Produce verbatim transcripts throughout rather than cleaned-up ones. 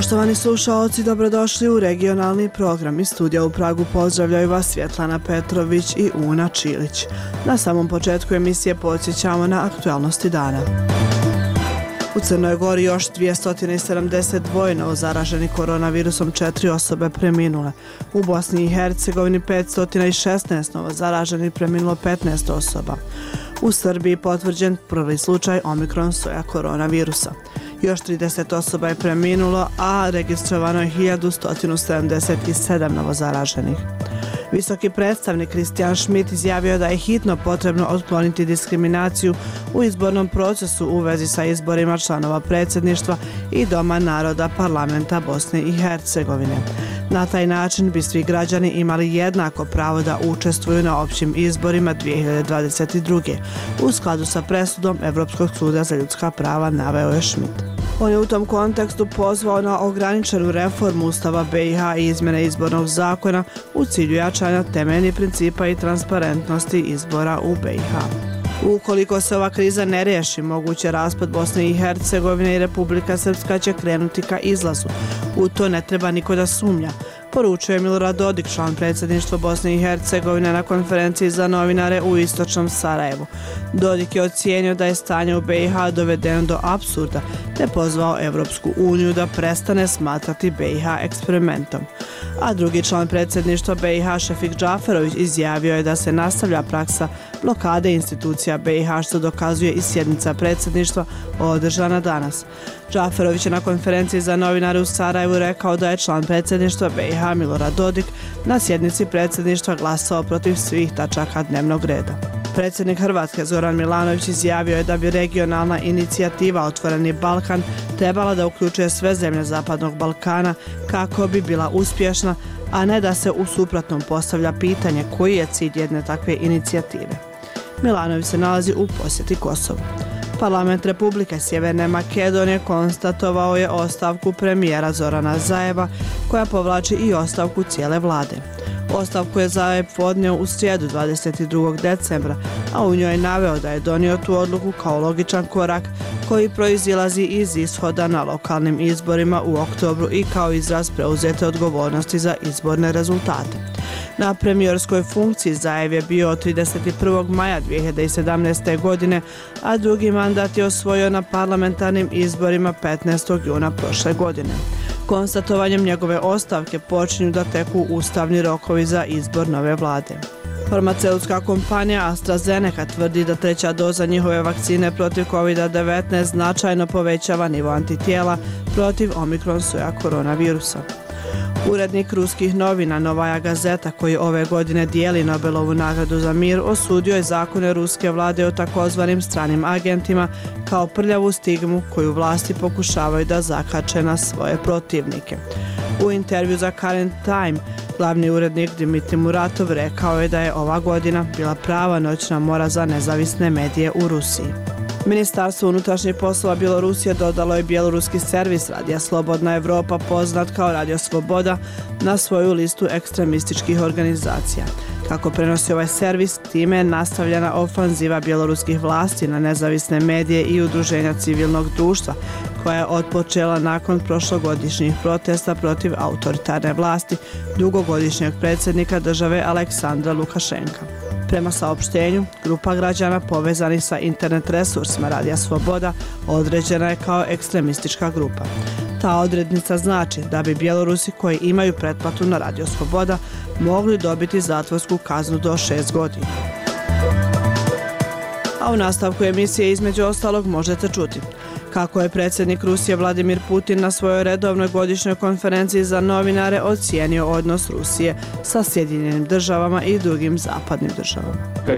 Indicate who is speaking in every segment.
Speaker 1: Poštovani slušaoci, dobrodošli u regionalni program. Iz studija u Pragu pozdravljaju vas Svjetlana Petrović i Una Čilić. Na samom početku emisije podsjećamo na aktualnosti dana. U Crnoj Gori još dvjesto sedamdeset dva novo zaraženi koronavirusom, četiri osobe preminule. U Bosni i Hercegovini petsto šesnaest novo zaraženi, preminulo petnaest osoba. U Srbiji potvrđen prvi slučaj omikron soja koronavirusa. Još trideset osoba je preminulo, a registrovano je hiljadu sto sedamdeset sedam novozaraženih. Visoki predstavnik Christian Schmidt izjavio da je hitno potrebno otkloniti diskriminaciju u izbornom procesu u vezi sa izborima članova predsjedništva i Doma naroda parlamenta Bosne i Hercegovine. Na taj način bi svi građani imali jednako pravo da učestvuju na općim izborima dvije hiljade dvadeset druge. u skladu sa presudom Evropskog suda za ljudska prava, naveo je Schmidt. On je u tom kontekstu pozvao na ograničenu reformu Ustava B i H i izmjene izbornog zakona u cilju jačanja temeljnih principa i transparentnosti izbora u B i H. Ukoliko se ova kriza ne riješi, moguće raspad Bosne i Hercegovine i Republika Srpska će krenuti ka izlazu. U to ne treba niko da sumnja, poručuje Milorad Dodik, član predsjedništva Bosne i Hercegovine, na konferenciji za novinare u istočnom Sarajevu. Dodik je ocijenio da je stanje u B i H dovedeno do apsurda, te pozvao Evropsku uniju da prestane smatrati B i H eksperimentom. A drugi član predsjedništva B i H, Šefik Džaferović, izjavio je da se nastavlja praksa blokade institucija B i H, što dokazuje i sjednica predsjedništva održana danas. Džaferović je na konferenciji za novinare u Sarajevu rekao da je član predsjedništva B i H Milorad Dodik na sjednici predsjedništva glasao protiv svih tačaka dnevnog reda. Predsjednik Hrvatske Zoran Milanović izjavio je da bi regionalna inicijativa Otvoreni Balkan trebala da uključuje sve zemlje Zapadnog Balkana kako bi bila uspješna, a ne da se u suprotnom postavlja pitanje koji je cilj jedne takve inicijative. Milanović se nalazi u posjeti Kosovu. Parlament Republike Sjeverne Makedonije konstatovao je ostavku premijera Zorana Zajeva, koja povlači i ostavku cijele vlade. Ostavku je Zajev podnio u srijedu dvadeset drugog decembra, a u njoj je naveo da je donio tu odluku kao logičan korak koji proizilazi iz ishoda na lokalnim izborima u oktobru i kao izraz preuzete odgovornosti za izborne rezultate. Na premijerskoj funkciji Zajev je bio od trideset prvog maja dvije hiljade sedamnaeste. godine, a drugi mandat je osvojio na parlamentarnim izborima petnaestog juna prošle godine. Konstatovanjem njegove ostavke počinju da teku ustavni rokovi za izbor nove vlade. Farmaceutska kompanija AstraZeneca tvrdi da treća doza njihove vakcine protiv kovid devetnaest značajno povećava nivo antitijela protiv omikron soja koronavirusa. Urednik ruskih novina Novaja Gazeta, koji ove godine dijeli Nobelovu nagradu za mir, osudio je zakone ruske vlade o takozvanim stranim agentima kao prljavu stigmu koju vlasti pokušavaju da zakače na svoje protivnike. U intervju za Current Time, glavni urednik Dmitri Muratov rekao je da je ova godina bila prava noćna mora za nezavisne medije u Rusiji. Ministarstvo unutrašnjih poslova Bjelorusije dodalo je bjeloruski servis Radija Slobodna Evropa, poznat kao Radio Sloboda, na svoju listu ekstremističkih organizacija. Kako prenosi ovaj servis, time je nastavljena ofanziva bjeloruskih vlasti na nezavisne medije i udruženja civilnog društva, koja je otpočela nakon prošlogodišnjih protesta protiv autoritarne vlasti dugogodišnjeg predsjednika države Aleksandra Lukašenka. Prema saopštenju, grupa građana povezanih sa internet resursima Radija Sloboda određena je kao ekstremistička grupa. Ta odrednica znači da bi Bjelorusi koji imaju pretplatu na Radio Sloboda mogli dobiti zatvorsku kaznu do šest godina. A u nastavku emisije između ostalog možete čuti kako je predsjednik Rusije Vladimir Putin na svojoj redovnoj godišnjoj konferenciji za novinare ocijenio odnos Rusije sa Sjedinjenim državama i drugim zapadnim državama.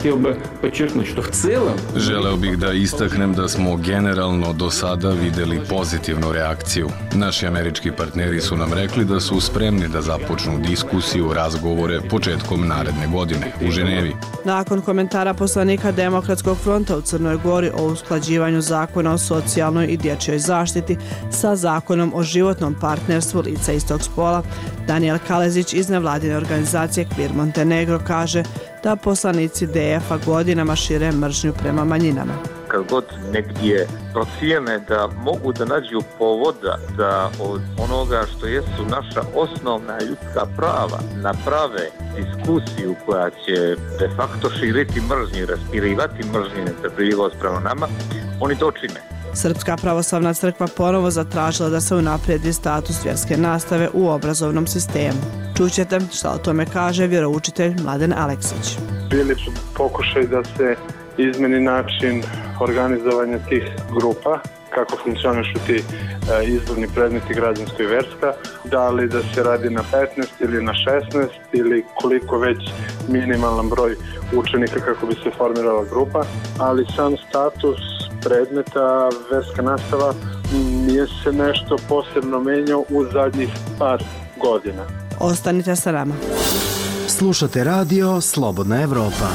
Speaker 2: Želeo bih da istaknem da smo generalno do sada vidjeli pozitivnu reakciju. Naši američki partneri su nam rekli da su spremni da započnu diskusiju, razgovore početkom naredne godine u Ženevi.
Speaker 1: Nakon komentara poslanika Demokratskog fronta u Crnoj Gori o usklađivanju zakona o socijalnoj i dječjoj zaštiti sa zakonom o životnom partnerstvu lica istog spola, Danijel Kalezić iz nevladine organizacije Queer Montenegro kaže da poslanici D F-a godinama šire mržnju prema manjinama.
Speaker 3: kad god negdje procijene da mogu da nađu povoda da od onoga što jesu naša osnovna ljudska prava naprave diskusiju koja će de facto širiti mržnju, raspirivati mržnju i netrpeljivost prema nama, oni to čine.
Speaker 1: Srpska pravoslavna crkva ponovo zatražila da se unaprijedi status vjerske nastave u obrazovnom sistemu. Čućete šta o tome kaže vjeroučitelj Mladen Aleksić.
Speaker 4: Bili su pokušaj da se izmeni način organizovanja tih grupa, kako funkcionišu ti e, izborni predmeti građansko i verska, da li da se radi na petnaest ili na šesnaest ili koliko već minimalan broj učenika kako bi se formirala grupa, ali sam status predmeta verska nastava nije se nešto posebno menjao u zadnjih par godina.
Speaker 1: Ostanite sa nama.
Speaker 5: Slušate radio Slobodna Evropa.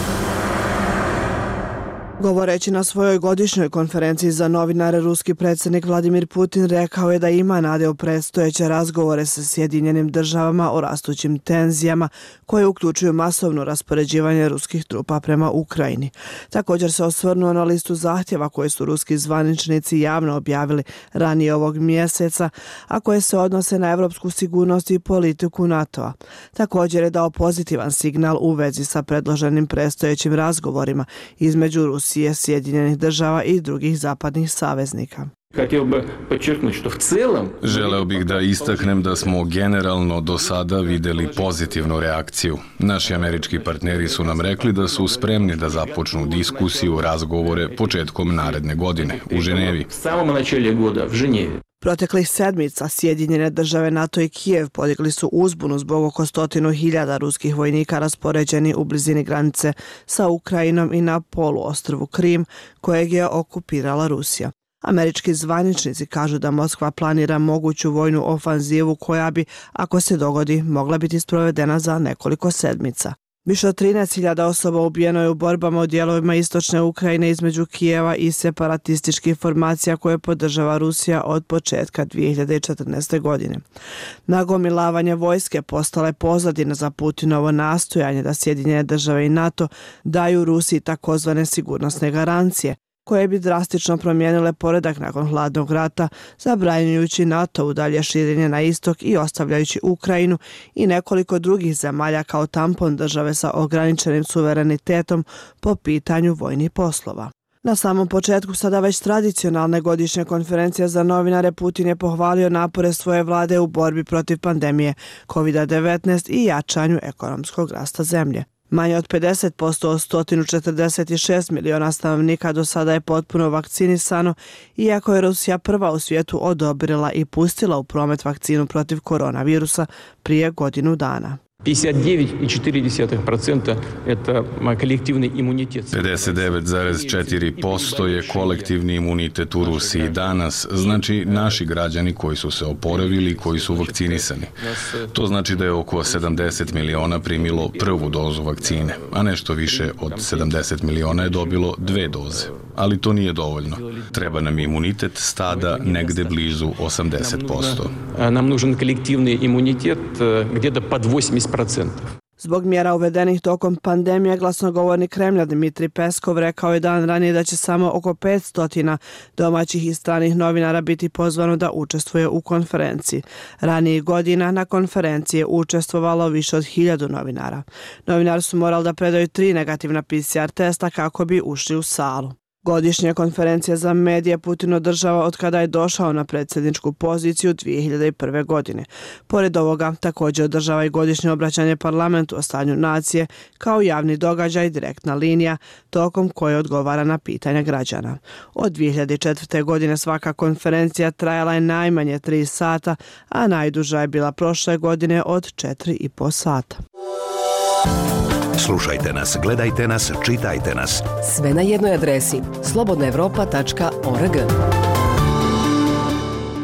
Speaker 1: Govoreći na svojoj godišnjoj konferenciji za novinare, ruski predsjednik Vladimir Putin rekao je da ima nade u predstojeće razgovore sa Sjedinjenim državama o rastućim tenzijama koje uključuju masovno raspoređivanje ruskih trupa prema Ukrajini. Također se osvrnuo na listu zahtjeva koje su ruski zvaničnici javno objavili ranije ovog mjeseca, a koje se odnose na evropsku sigurnost i politiku NATO-a. Također je dao pozitivan signal u vezi sa predloženim predstojećim razgovorima između Rusije, Sjedinjenih država i drugih zapadnih saveznika.
Speaker 2: Želeo bih da istaknem da smo generalno do sada vidjeli pozitivnu reakciju. Naši američki partneri su nam rekli da su spremni da započnu diskusiju, razgovore početkom naredne godine u Ženevi.
Speaker 1: Proteklih sedmica Sjedinjene države, NATO i Kijev podigli su uzbunu zbog oko stotinu hiljada ruskih vojnika raspoređeni u blizini granice sa Ukrajinom i na poluostrvu Krim, kojeg je okupirala Rusija. Američki zvaničnici kažu da Moskva planira moguću vojnu ofanzivu koja bi, ako se dogodi, mogla biti sprovedena za nekoliko sedmica. Više od trinaest hiljada osoba ubijeno je u borbama u dijelovima istočne Ukrajine između Kijeva i separatističkih formacija koje podržava Rusija od početka dvije hiljade četrnaeste. godine. Nagomilavanje vojske postala je pozadina za Putinovo nastojanje da Sjedinjene države i NATO daju Rusiji takozvane sigurnosne garancije, koje bi drastično promijenile poredak nakon hladnog rata, zabranjujući NATO u dalje širenje na istok i ostavljajući Ukrajinu i nekoliko drugih zemalja kao tampon države sa ograničenim suverenitetom po pitanju vojnih poslova. Na samom početku sada već tradicionalne godišnje konferencije za novinare, Putin je pohvalio napore svoje vlade u borbi protiv pandemije kovid devetnaest i jačanju ekonomskog rasta zemlje. Manje od pedeset posto od sto četrdeset šest miliona stanovnika do sada je potpuno vakcinisano, iako je Rusija prva u svijetu odobrila i pustila u promet vakcinu protiv koronavirusa prije godinu dana.
Speaker 6: pedeset devet zarez četiri procenta это коллективный иммунитет.
Speaker 2: pedeset devet zarez četiri posto je kolektivni imunitet u Rusiji danas, znači naši građani koji su se oporavili, koji su vakcinisani. To znači da je oko sedamdeset miliona primilo prvu dozu vakcine, a nešto više od sedamdeset miliona je dobilo dve doze. Ali to nije dovoljno. Treba nam imunitet stada negde blizu osamdeset posto.
Speaker 6: Nam nužan kolektivni imunitet gdje pod osamdeset posto.
Speaker 1: Zbog mjera uvedenih tokom pandemije, glasnogovornik Kremlja Dmitrij Peskov rekao je dan ranije da će samo oko petsto domaćih i stranih novinara biti pozvano da učestvuje u konferenciji. Ranijih godina na konferenciji je učestvovalo više od hiljadu novinara. Novinari su morali da predaju tri negativna P C R testa kako bi ušli u salu. Godišnje konferencije za medije Putin održava od kada je došao na predsjedničku poziciju dvije hiljade prve. godine. Pored ovoga, također održava i godišnje obraćanje parlamentu o stanju nacije kao javni događaj, direktna linija, tokom koje odgovara na pitanja građana. Od dvije hiljade četvrte. godine svaka konferencija trajala je najmanje tri sata, a najduža je bila prošle godine od četiri i po sata.
Speaker 7: Slušajte nas, gledajte nas, čitajte nas.
Speaker 8: Sve na jednoj adresi slobodna evropa tačka org.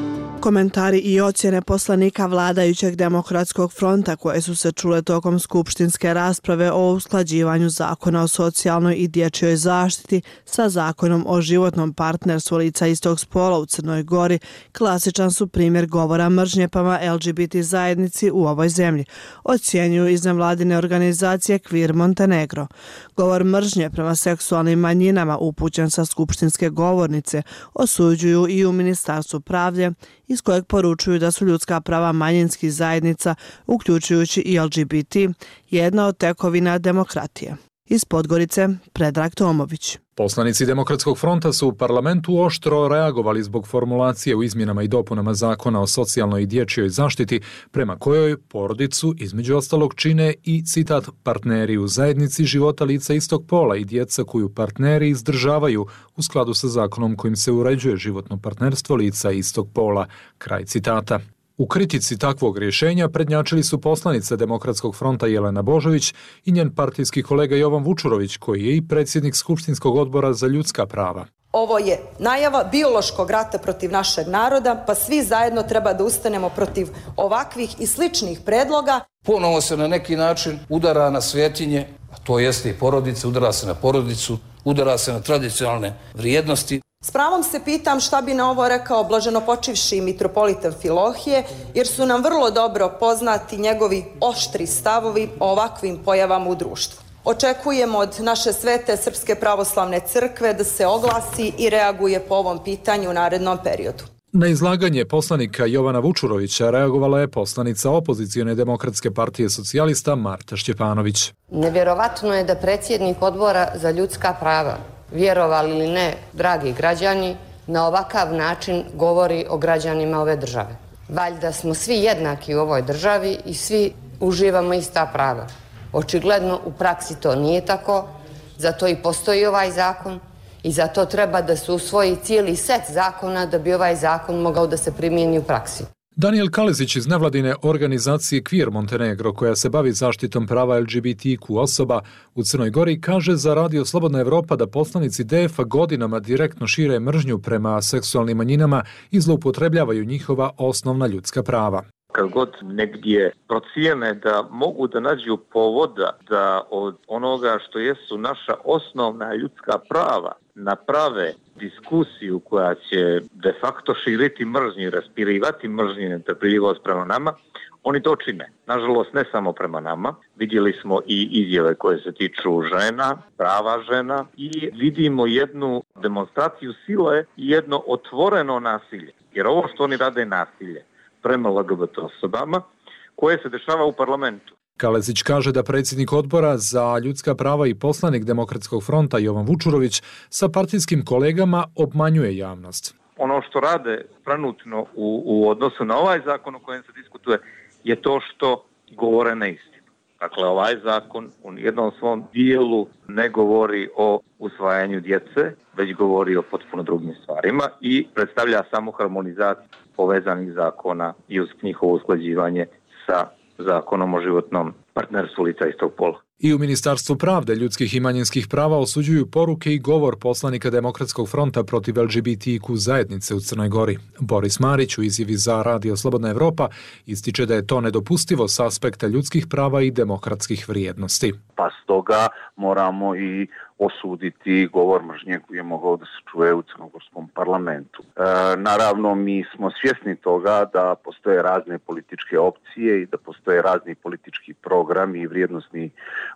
Speaker 1: Komentari i ocjene poslanika vladajućeg Demokratskog fronta koje su se čule tokom skupštinske rasprave o usklađivanju zakona o socijalnoj i dječjoj zaštiti sa zakonom o životnom partnerstvu lica istog spola u Crnoj Gori klasičan su primjer govora mržnje prema L G B T zajednici u ovoj zemlji, ocjenjuju iz nevladine organizacije Queer Montenegro. Govor mržnje prema seksualnim manjinama upućen sa skupštinske govornice osuđuju i u Ministarstvu pravde, iz kojeg poručuju da su ljudska prava manjinskih zajednica, uključujući i L G B T, jedna od tekovina demokratije. Iz Podgorice, Predrag Tomović.
Speaker 8: Poslanici Demokratskog fronta su u parlamentu oštro reagovali zbog formulacije u izmjenama i dopunama zakona o socijalnoj i dječjoj zaštiti, prema kojoj porodicu između ostalog čine i, citat, partneri u zajednici života lica istog pola i djeca koju partneri izdržavaju u skladu sa zakonom kojim se uređuje životno partnerstvo lica istog pola, kraj citata. U kritici takvog rješenja prednjačili su poslanica Demokratskog fronta Jelena Božović i njen partijski kolega Jovan Vučurović, koji je i predsjednik Skupštinskog odbora za ljudska prava.
Speaker 9: Ovo je najava biološkog rata protiv našeg naroda, pa svi zajedno treba da ustanemo protiv ovakvih i sličnih predloga.
Speaker 10: Ponovo se na neki način udara na svetinje, a to jeste i porodice, udara se na porodicu, udara se na tradicionalne vrijednosti.
Speaker 9: S pravom se pitam šta bi na ovo rekao blaženopočivši mitropolita Filohije, jer su nam vrlo dobro poznati njegovi oštri stavovi o ovakvim pojavama u društvu. Očekujemo od naše svete Srpske pravoslavne crkve da se oglasi i reaguje po ovom pitanju u narednom periodu.
Speaker 8: Na izlaganje poslanika Jovana Vučurovića reagovala je poslanica opozicione Demokratske partije socijalista Marta Šćepanović.
Speaker 11: Nevjerovatno je da predsjednik odbora za ljudska prava, vjerovali ili ne, dragi građani, na ovakav način govori o građanima ove države. Valjda smo svi jednaki u ovoj državi i svi uživamo ista prava. Očigledno u praksi to nije tako, zato i postoji ovaj zakon i zato treba da se usvoji cijeli set zakona da bi ovaj zakon mogao da se primijeni u praksi.
Speaker 8: Daniel Kalezić iz nevladine organizacije Queer Montenegro, koja se bavi zaštitom prava L G B T Q osoba u Crnoj Gori, kaže za Radio Slobodna Evropa da poslanici D F-a godinama direktno šire mržnju prema seksualnim manjinama i zloupotrebljavaju njihova osnovna ljudska prava.
Speaker 3: Kad god negdje procijene da mogu da nađu povoda da od onoga što jesu naša osnovna ljudska prava naprave diskusiju koja će de facto širiti mržnju i raspirivati mržnju i netrpeljivost prema nama, oni to čine. Nažalost, ne samo prema nama. Vidjeli smo i izjave koje se tiču žena, prava žena i vidimo jednu demonstraciju sile i jedno otvoreno nasilje. Jer ovo što oni rade je nasilje prema L G B T osobama koje se dešava u parlamentu.
Speaker 8: Kalezić kaže da predsjednik odbora za ljudska prava i poslanik Demokratskog fronta Jovan Vučurović sa partijskim kolegama obmanjuje javnost.
Speaker 3: Ono što rade trenutno u, u odnosu na ovaj zakon o kojem se diskutuje je to što govore neistinu. Dakle, ovaj zakon u jednom svom dijelu ne govori o usvajanju djece, već govori o potpuno drugim stvarima i predstavlja samo harmonizaciju povezanih zakona i uz njihovo usklađivanje sa zakonom o životnom partnerstvu lica istog pola.
Speaker 8: I u Ministarstvu pravde, ljudskih i manjinskih prava osuđuju poruke i govor poslanika Demokratskog fronta protiv L G B T Q zajednice u Crnoj Gori. Boris Marić u izjavi za Radio Slobodna Evropa ističe da je to nedopustivo s aspekta ljudskih prava i demokratskih vrijednosti.
Speaker 12: Pa stoga moramo i osuditi govor mržnje koji je mogao da se čuje u crnogorskom parlamentu. E, naravno, mi smo svjesni toga da postoje razne političke opcije i da postoje razni politički programi i vrijednosni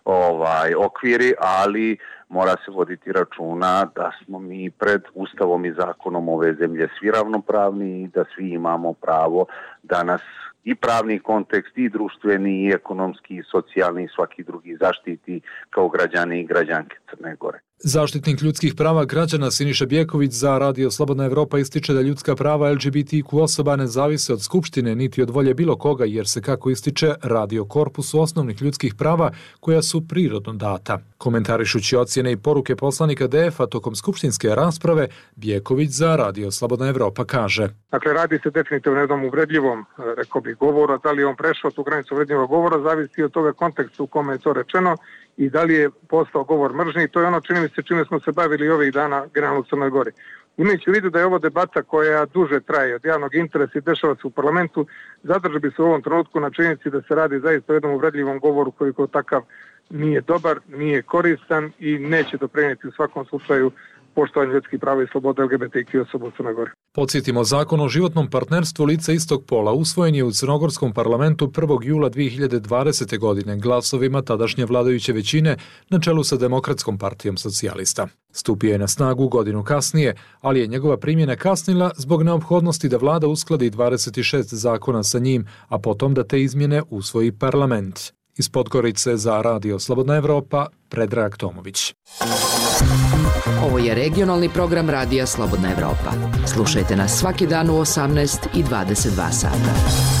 Speaker 12: ovaj okviri, ali mora se voditi računa da smo mi pred Ustavom i zakonom ove zemlje svi ravnopravni i da svi imamo pravo da nas i pravni kontekst, i društveni, i ekonomski, i socijalni, i svaki drugi zaštiti kao građani i građanke Crne Gore.
Speaker 8: Zaštitnik ljudskih prava građana Siniša Bjeković za Radio Slobodna Evropa ističe da ljudska prava L G B T Q osoba ne zavise od Skupštine niti od volje bilo koga, jer se, kako ističe, radi o korpusu osnovnih ljudskih prava koja su prirodno data. Komentarišući ocjene i poruke poslanika D F-a tokom skupštinske rasprave, Bjeković za Radio Slobodna Evropa kaže:
Speaker 13: Dakle, radi se definitivno o jednom uvredljivom, rekao bih, govora. Da li je on prešao tu granicu uvredljivog govora, zavisi od toga konteksta u kome je to rečeno i da li je postao govor mržnje. I to je ono, čini mi se, čime smo se bavili ovih dana generalno u Crnoj Gori. Imajući u vidu da je ovo debata koja duže traje od javnog interesa i dešava se u parlamentu, zadržao bi se u ovom trenutku na činjenici da se radi zaista o jednom uvredljivom govoru koji kao takav nije dobar, nije koristan i neće doprinijeti u svakom slučaju poštovanje ljudskih prava i sloboda L G B T Q osoba u Crnoj Gori.
Speaker 8: Podsjetimo, zakon o životnom partnerstvu lica istog pola usvojen je u Crnogorskom parlamentu prvog jula dvije hiljade dvadesete. godine glasovima tadašnje vladajuće većine na čelu sa Demokratskom partijom socijalista. Stupio je na snagu godinu kasnije, ali je njegova primjena kasnila zbog neophodnosti da vlada uskladi dvadeset šest zakona sa njim, a potom da te izmjene usvoji parlament. Iz Podgorice za Radio Slobodna Evropa, Predrag Tomović.
Speaker 14: Ovo je regionalni program Radija Slobodna Evropa. Slušajte nas svaki dan u osamnaest i dvadeset dva sata.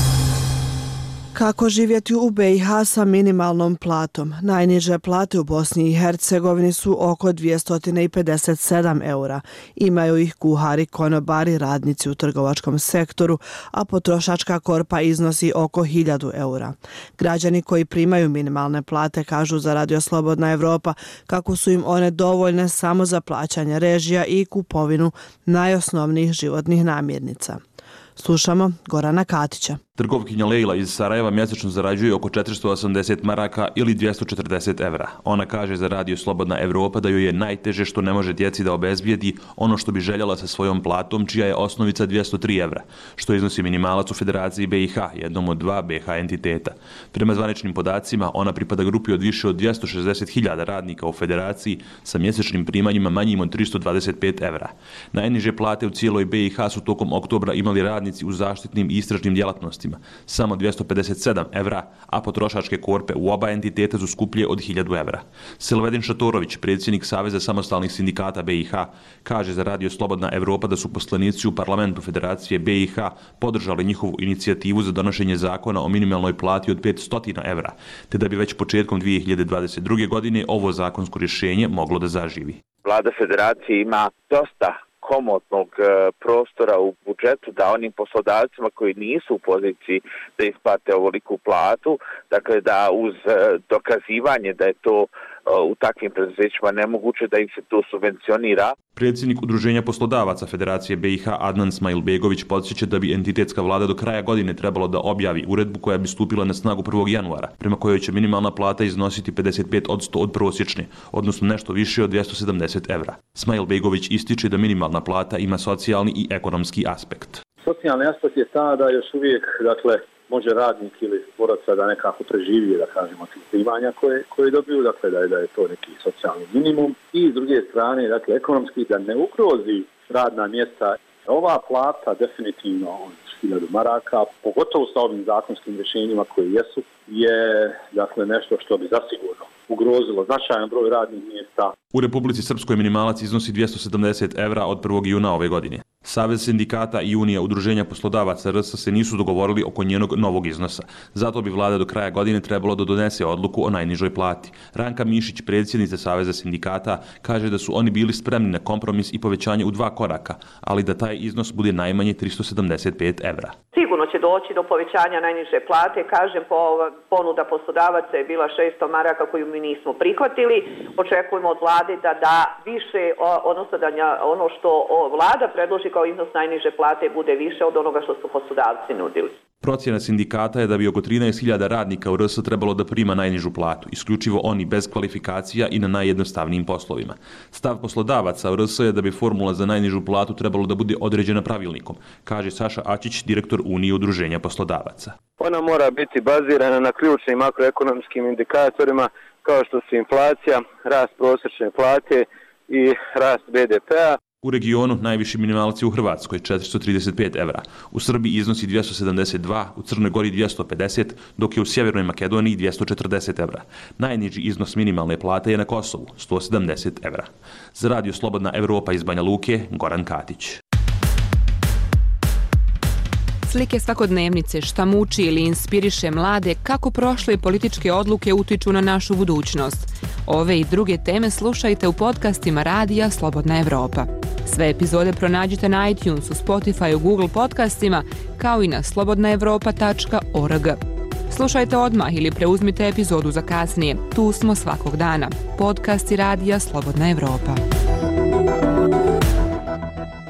Speaker 1: Kako živjeti u B i H sa minimalnom platom? Najniže plate u Bosni i Hercegovini su oko dvjesto pedeset sedam eura. Imaju ih kuhari, konobari, radnici u trgovačkom sektoru, a potrošačka korpa iznosi oko hiljadu eura. Građani koji primaju minimalne plate kažu za Radio Slobodna Evropa kako su im one dovoljne samo za plaćanje režija i kupovinu najosnovnijih životnih namirnica. Slušamo Gorana Katića.
Speaker 15: Trgovkinja Lejla iz Sarajeva mjesečno zarađuje oko četiristo osamdeset maraka ili dvjesto četrdeset evra. Ona kaže za Radio Slobodna Evropa da joj je najteže što ne može djeci da obezbijedi ono što bi željela sa svojom platom, čija je osnovica dvjesto tri evra, što iznosi minimalac u Federaciji B i H, jednom od dva B i H entiteta. Prema zvaničnim podacima, ona pripada grupi od više od dvjesto šezdeset hiljada radnika u Federaciji sa mjesečnim primanjima manjim od tristo dvadeset pet evra. Najniže plate u cijeloj B i H su tokom oktobra imali radnici u zaštitnim i istražnim djelatnostima, samo dvjesto pedeset sedam evra, a potrošačke korpe u oba entiteta su skuplje od hiljadu evra. Selvedin Šatorović, predsjednik Saveza samostalnih sindikata B i H, kaže za Radio Slobodna Evropa da su poslanici u parlamentu Federacije B i H podržali njihovu inicijativu za donošenje zakona o minimalnoj plati od petsto evra, te da bi već početkom dvije hiljade dvadeset druge. godine ovo zakonsko rješenje moglo da zaživi.
Speaker 3: Vlada Federacije ima dosta komotnog prostora u budžetu da onim poslodavcima koji nisu u poziciji da isplate ovoliku platu, dakle da uz dokazivanje da je to u takvim preduzećima nemoguće da im se to subvencionira.
Speaker 15: Predsjednik Udruženja poslodavaca Federacije B i H Adnan Smajlbegović podsjeća da bi entitetska vlada do kraja godine trebalo da objavi uredbu koja bi stupila na snagu prvog januara, prema kojoj će minimalna plata iznositi pedeset pet posto od prosječne, odnosno nešto više od dvjesto sedamdeset evra. Smajlbegović ističe da minimalna plata ima socijalni i ekonomski aspekt.
Speaker 16: Socijalni aspekt je ta da još uvijek, dakle, može radnik ili boraca da nekako preživi, da kažemo, tih primanja koje, koje dobiju, dakle da je, da je to neki socijalni minimum. I s druge strane, dakle, ekonomski da ne ugrozi radna mjesta. Ova plata definitivno od hiljadu maraka, pogotovo sa ovim zakonskim rješenjima koji jesu, je dakle nešto što bi zasigurno ugrozilo značajan broj radnih mjesta.
Speaker 15: U Republici Srpskoj minimalac iznosi dvjesto sedamdeset evra od prvog juna ove godine. Savez sindikata i Unija udruženja poslodavaca R S se nisu dogovorili oko njenog novog iznosa. Zato bi vlada do kraja godine trebalo da donese odluku o najnižoj plati. Ranka Mišić, predsjednica Saveza sindikata, kaže da su oni bili spremni na kompromis i povećanje u dva koraka, ali da taj iznos bude najmanje tristo sedamdeset pet evra.
Speaker 17: Sigurno će doći do povećanja najniže plate. Kažem, po ponuda poslodavaca je bila šesto maraka koju mi nismo prihvatili. Očekujemo od vlade da da više, odnosno da ono što vlada predloži kao iznos najniže plate bude više od onoga što su poslodavci nudili.
Speaker 15: Procjena sindikata je da bi oko trinaest hiljada radnika u R S trebalo da prima najnižu platu, isključivo oni bez kvalifikacija i na najjednostavnijim poslovima. Stav poslodavaca u R S je da bi formula za najnižu platu trebalo da bude određena pravilnikom, kaže Saša Ačić, direktor Unije udruženja poslodavaca.
Speaker 18: Ona mora biti bazirana na ključnim makroekonomskim indikatorima kao što su inflacija, rast prosječne plate i rast B D P-a.
Speaker 15: U regionu najviši minimalac je u Hrvatskoj četiristo trideset pet evra, u Srbiji iznosi dvjesto sedamdeset dva, u Crnoj Gori dvjesto pedeset, dok je u Sjevernoj Makedoniji dvjesto četrdeset evra. Najniži iznos minimalne plate je na Kosovu, sto sedamdeset evra. Za Radio Slobodna Evropa iz Banja Luke, Goran Katić.
Speaker 19: Slike svakodnevnice, šta muči ili inspiriše mlade, kako prošle političke odluke utiču na našu budućnost. Ove i druge teme slušajte u podcastima Radija Slobodna Evropa. Sve epizode pronađite na iTunesu, Spotify, Google podcastima, kao i na slobodna evropa tačka org. Slušajte odmah ili preuzmite epizodu za kasnije. Tu smo svakog dana. Podcasti Radija Slobodna Evropa.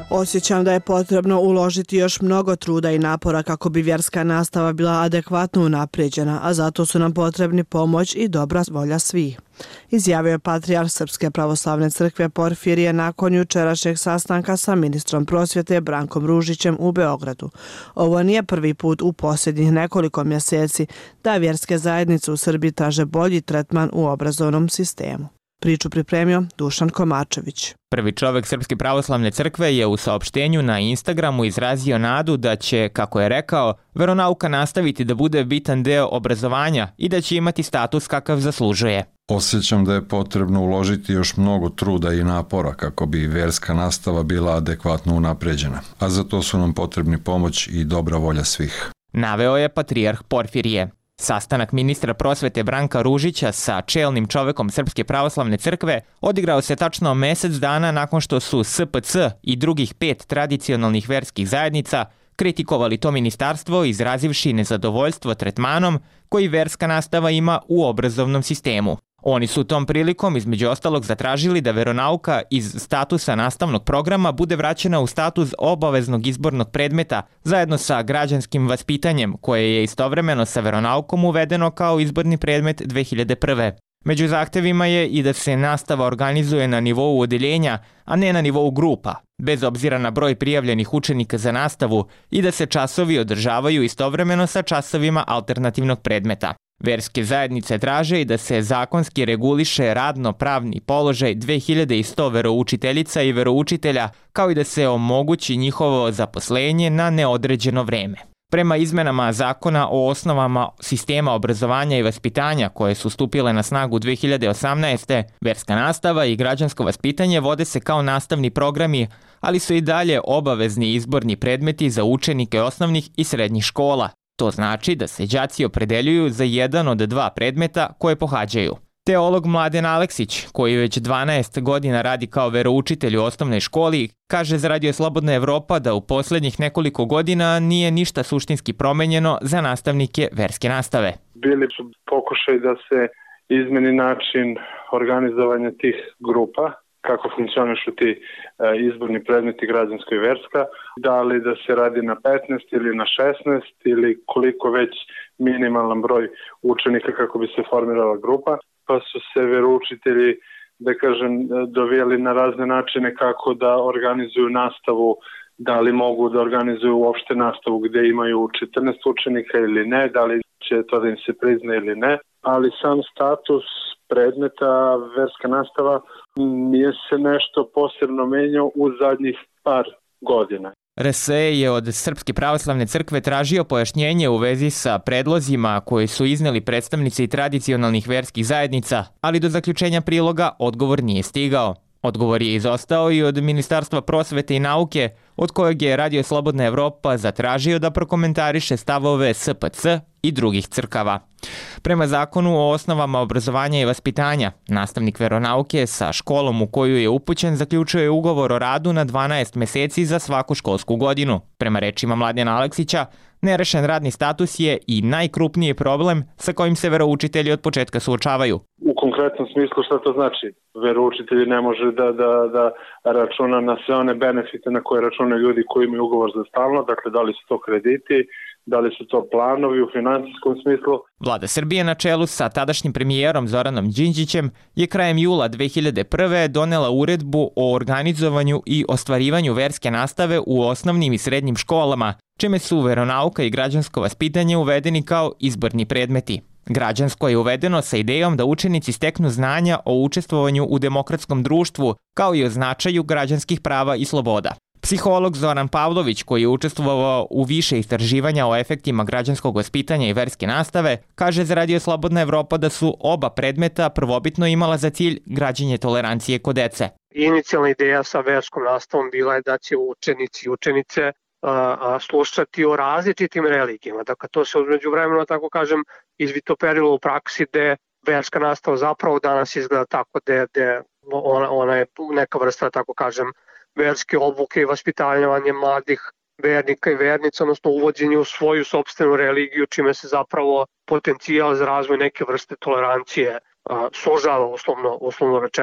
Speaker 1: Osjećam da je potrebno uložiti još mnogo truda i napora kako bi vjerska nastava bila adekvatno unaprijeđena, a zato su nam potrebni pomoć i dobra volja svih, izjavio je patrijarh Srpske pravoslavne crkve Porfirije nakon jučerašnjeg sastanka sa ministrom prosvjete Brankom Ružićem u Beogradu. Ovo nije prvi put u posljednjih nekoliko mjeseci da vjerske zajednice u Srbiji traže bolji tretman u obrazovnom sistemu. Priču pripremio Dušan Komačević.
Speaker 20: Prvi čovjek Srpske pravoslavne crkve je u saopštenju na Instagramu izrazio nadu da će, kako je rekao, veronauka nastaviti da bude bitan deo obrazovanja i da će imati status kakav zaslužuje.
Speaker 21: Osjećam da je potrebno uložiti još mnogo truda i napora kako bi vjerska nastava bila adekvatno unapređena, a za to su nam potrebni pomoć i dobra volja svih.
Speaker 20: Naveo je patrijarh Porfirije. Sastanak ministra prosvete Branka Ružića sa čelnim čovekom Srpske pravoslavne crkve odigrao se tačno mjesec dana nakon što su S P C i drugih pet tradicionalnih verskih zajednica kritikovali to ministarstvo izrazivši nezadovoljstvo tretmanom koji verska nastava ima u obrazovnom sistemu. Oni su tom prilikom između ostalog zatražili da veronauka iz statusa nastavnog programa bude vraćena u status obaveznog izbornog predmeta zajedno sa građanskim vaspitanjem koje je istovremeno sa veronaukom uvedeno kao izborni predmet dve hiljade prve. Među zahtevima je i da se nastava organizuje na nivou odeljenja, a ne na nivou grupa, bez obzira na broj prijavljenih učenika za nastavu i da se časovi održavaju istovremeno sa časovima alternativnog predmeta. Verske zajednice traže i da se zakonski reguliše radno-pravni položaj dve hiljade sto veroučiteljica i veroučitelja, kao i da se omogući njihovo zaposlenje na neodređeno vreme. Prema izmenama zakona o osnovama sistema obrazovanja i vaspitanja koje su stupile na snagu dve hiljade osamnaeste. verska nastava i građansko vaspitanje vode se kao nastavni programi, ali su i dalje obavezni izborni predmeti za učenike osnovnih i srednjih škola. To znači da se đaci opredeljuju za jedan od dva predmeta koje pohađaju. Teolog Mladen Aleksić, koji već dvanaest godina radi kao veroučitelj u osnovnoj školi, kaže za Radio Slobodna Evropa da u posljednjih nekoliko godina nije ništa suštinski promenjeno za nastavnike verske nastave.
Speaker 4: Bili su pokušaj da se izmeni način organizovanja tih grupa, kako funkcionišu ti izborni predmeti građansko i verska, da li da se radi na petnaest ili na šesnaest ili koliko već minimalan broj učenika kako bi se formirala grupa, pa su se veroučitelji, da kažem, dovijeli na razne načine kako da organizuju nastavu, da li mogu da organizuju uopšte nastavu gde imaju četrnaest učenika ili ne, da li će to da im se prizna ili ne, ali sam status predmeta verska nastava nije se nešto posebno menjao u zadnjih par godina.
Speaker 20: R S E je od Srpske pravoslavne crkve tražio pojašnjenje u vezi sa predlozima koji su izneli predstavnici tradicionalnih verskih zajednica, ali do zaključenja priloga odgovor nije stigao. Odgovor je izostao i od Ministarstva prosvete i nauke, od kojeg je Radio Slobodna Evropa zatražio da prokomentariše stavove S P C i drugih crkava. Prema zakonu o osnovama obrazovanja i vaspitanja, nastavnik veronauke sa školom u koju je upućen zaključuje ugovor o radu na dvanaest mjeseci za svaku školsku godinu. Prema rečima Mladena Aleksića, nerešen radni status je i najkrupniji problem sa kojim se veroučitelji od početka suočavaju.
Speaker 4: U konkretnom smislu šta to znači? Veroučitelji ne može da, da, da računa na sve one benefite na koje računaju ljudi koji imaju ugovor za stalno, dakle da li su to krediti, da li su to planovi u finansijskom smislu.
Speaker 20: Vlada Srbije na čelu sa tadašnjim premijerom Zoranom Đinđićem je krajem jula dve hiljade prve. donela uredbu o organizovanju i ostvarivanju verske nastave u osnovnim i srednjim školama, čime su veronauka i građansko vaspitanje uvedeni kao izborni predmeti. Građansko je uvedeno sa idejom da učenici steknu znanja o učestvovanju u demokratskom društvu, kao i o značaju građanskih prava i sloboda. Psiholog Zoran Pavlović, koji je učestvovao u više istraživanja o efektima građanskog vaspitanja i verske nastave, kaže za Radio Slobodna Evropa da su oba predmeta prvobitno imala za cilj građenje tolerancije kod dece.
Speaker 22: Inicijalna ideja sa verskom nastavom bila je da će učenici i učenice a, slušati o različitim religijama. Dakle, to se umeđu vremena, tako kažem, izvitoperilo u praksi gde verska nastava zapravo danas izgleda tako gde ona, ona je neka vrsta, tako kažem, verske obuke i vaspitavanje mladih vernika i vernica, odnosno uvođenje u svoju sopstvenu religiju, čime se zapravo potencijal za razvoj neke vrste tolerancije a, sužava, uslovno, uslovno rečeno.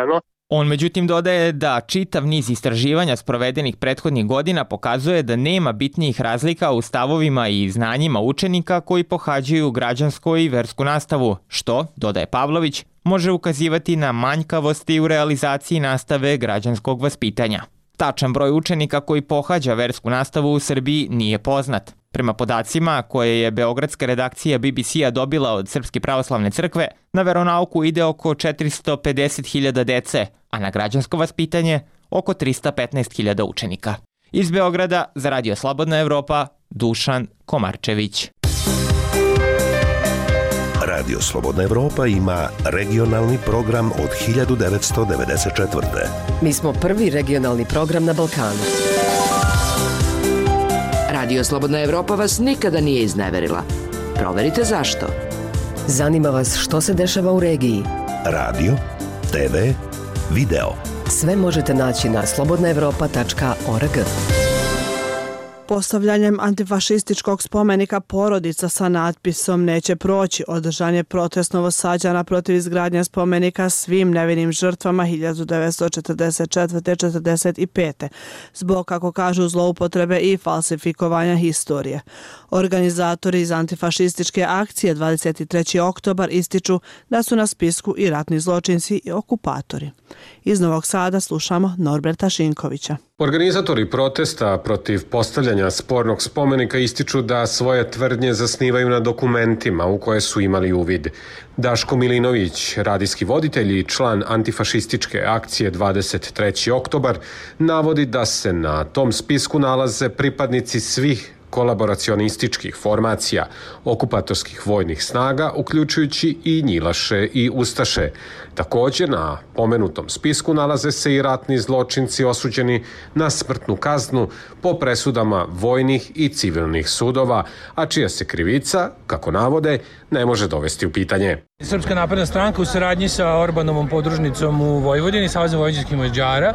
Speaker 20: On međutim dodaje da čitav niz istraživanja sprovedenih prethodnih godina pokazuje da nema bitnijih razlika u stavovima i znanjima učenika koji pohađaju građansku i versku nastavu, što, dodaje Pavlović, može ukazivati na manjkavosti u realizaciji nastave građanskog vaspitanja. Tačan broj učenika koji pohađa versku nastavu u Srbiji nije poznat. Prema podacima koje je beogradska redakcija B B C-a dobila od Srpske pravoslavne crkve, na veronauku ide oko četiristo pedeset hiljada dece, a na građansko vaspitanje oko trista petnaest hiljada učenika. Iz Beograda za Radio Slobodna Evropa, Dušan Komarčević.
Speaker 7: Radio Slobodna Evropa ima regionalni program od hiljadu devetsto devedeset četvrte.
Speaker 2: Mi smo prvi regionalni program na Balkanu.
Speaker 14: Radio Slobodna Evropa vas nikada nije izneverila. Proverite zašto.
Speaker 2: Zanima vas što se dešava u regiji.
Speaker 7: Radio, te ve, video.
Speaker 2: Sve možete naći na slobodna evropa tačka org.
Speaker 1: Postavljanjem antifašističkog spomenika porodica sa natpisom neće proći održan je protest Novosađana protiv izgradnje spomenika svim nevinim žrtvama hiljadu devetsto četrdeset četvrte. do četrdeset pete. zbog, kako kažu, zloupotrebe i falsifikovanja historije. Organizatori iz antifašističke akcije dvadeset treći oktobar ističu da su na spisku i ratni zločinci i okupatori. Iz Novog Sada slušamo Norberta Šinkovića.
Speaker 5: Organizatori protesta protiv postavljanja spornog spomenika ističu da svoje tvrdnje zasnivaju na dokumentima u koje su imali uvid. Daško Milinović, radijski voditelj i član antifašističke akcije dvadeset treći oktobar, navodi da se na tom spisku nalaze pripadnici svih kolaboracionističkih formacija, okupatorskih vojnih snaga, uključujući i njilaše i ustaše. Također na pomenutom spisku nalaze se i ratni zločinci osuđeni na smrtnu kaznu po presudama vojnih i civilnih sudova, a čija se krivica, kako navode, ne može dovesti u pitanje.
Speaker 23: Srpska napredna stranka u saradnji sa Orbanovom podružnicom u Vojvodini, Savezom vojvođanskih Mađara,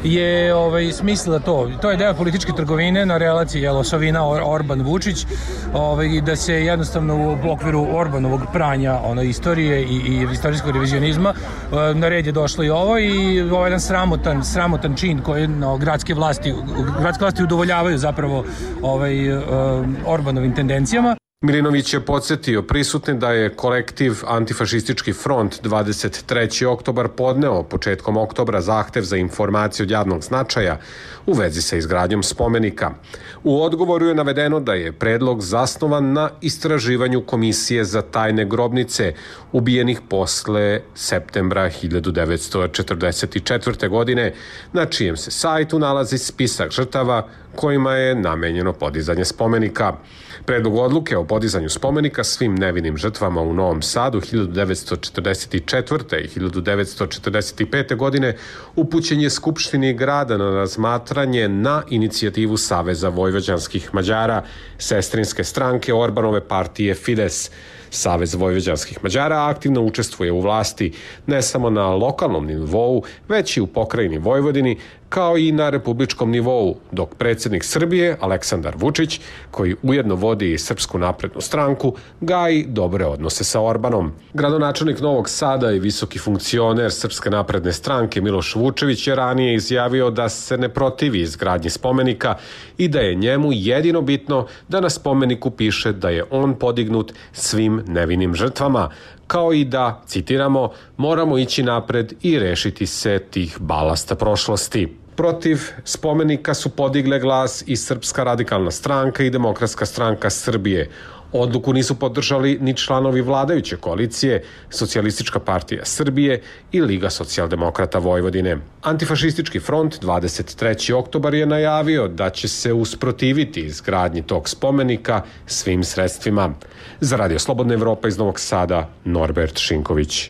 Speaker 23: je ovaj, smislila to. To je deo političke trgovine na relaciji jel, osovina Orban-Vučić, ovaj, da se jednostavno u okviru Orbanovog pranja ono, istorije i, i istorijskog revizionizma na red je došlo i ovo i ovo je jedan sramotan, sramotan čin koji no, gradske vlasti, gradske vlasti udovoljavaju zapravo ovaj, Orbanovim tendencijama.
Speaker 5: Milinović je podsjetio prisutne da je kolektiv Antifašistički front dvadeset treći oktobar podneo početkom oktobra zahtev za informaciju od javnog značaja u vezi sa izgradnjom spomenika. U odgovoru je navedeno da je predlog zasnovan na istraživanju Komisije za tajne grobnice ubijenih posle septembra hiljadu devetsto četrdeset četvrte. godine, na čijem se sajtu nalazi spisak žrtava kojima je namenjeno podizanje spomenika. Predlog odluke o podizanju spomenika svim nevinim žrtvama u Novom Sadu hiljadu devetsto četrdeset četvrte. i hiljadu devetsto četrdeset pete. godine upućen je Skupštini grada na razmatranje na inicijativu Saveza vojvođanskih Mađara, sestrinske stranke Orbanove partije Fides. Savez vojvođanskih Mađara aktivno učestvuje u vlasti ne samo na lokalnom nivou, već i u pokrajini Vojvodini, kao i na republičkom nivou, dok predsjednik Srbije, Aleksandar Vučić, koji ujedno vodi i Srpsku naprednu stranku, gaji dobre odnose sa Orbanom. Gradonačelnik Novog Sada i visoki funkcioner Srpske napredne stranke Miloš Vučević je ranije izjavio da se ne protivi izgradnji spomenika i da je njemu jedino bitno da na spomeniku piše da je on podignut svim nevinim žrtvama, kao i da, citiramo, moramo ići napred i rešiti se tih balasta prošlosti. Protiv spomenika su podigle glas i Srpska radikalna stranka i Demokratska stranka Srbije. Odluku nisu podržali ni članovi vladajuće koalicije, Socijalistička partija Srbije i Liga socijaldemokrata Vojvodine. Antifašistički front dvadeset treći oktobar je najavio da će se usprotiviti izgradnji tog spomenika svim sredstvima. Za Radio Slobodna Evropa iz Novog Sada, Norbert Šinković.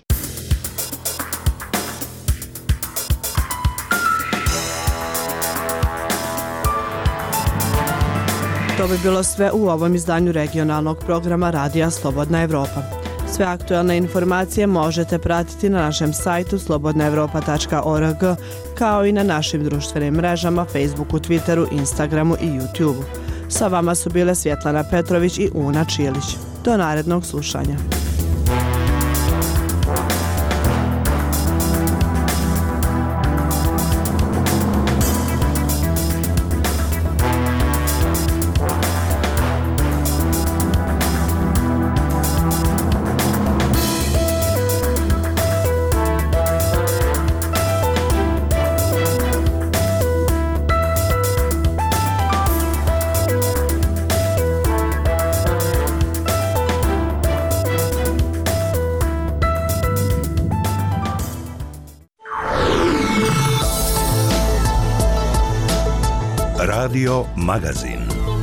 Speaker 1: To bi bilo sve u ovom izdanju regionalnog programa Radija Slobodna Evropa. Sve aktualne informacije možete pratiti na našem sajtu slobodna evropa tačka org, kao i na našim društvenim mrežama Facebooku, Twitteru, Instagramu i YouTubeu. Sa vama su bile Svjetlana Petrović i Una Čilić. Do narednog slušanja.
Speaker 7: Radio Magazin.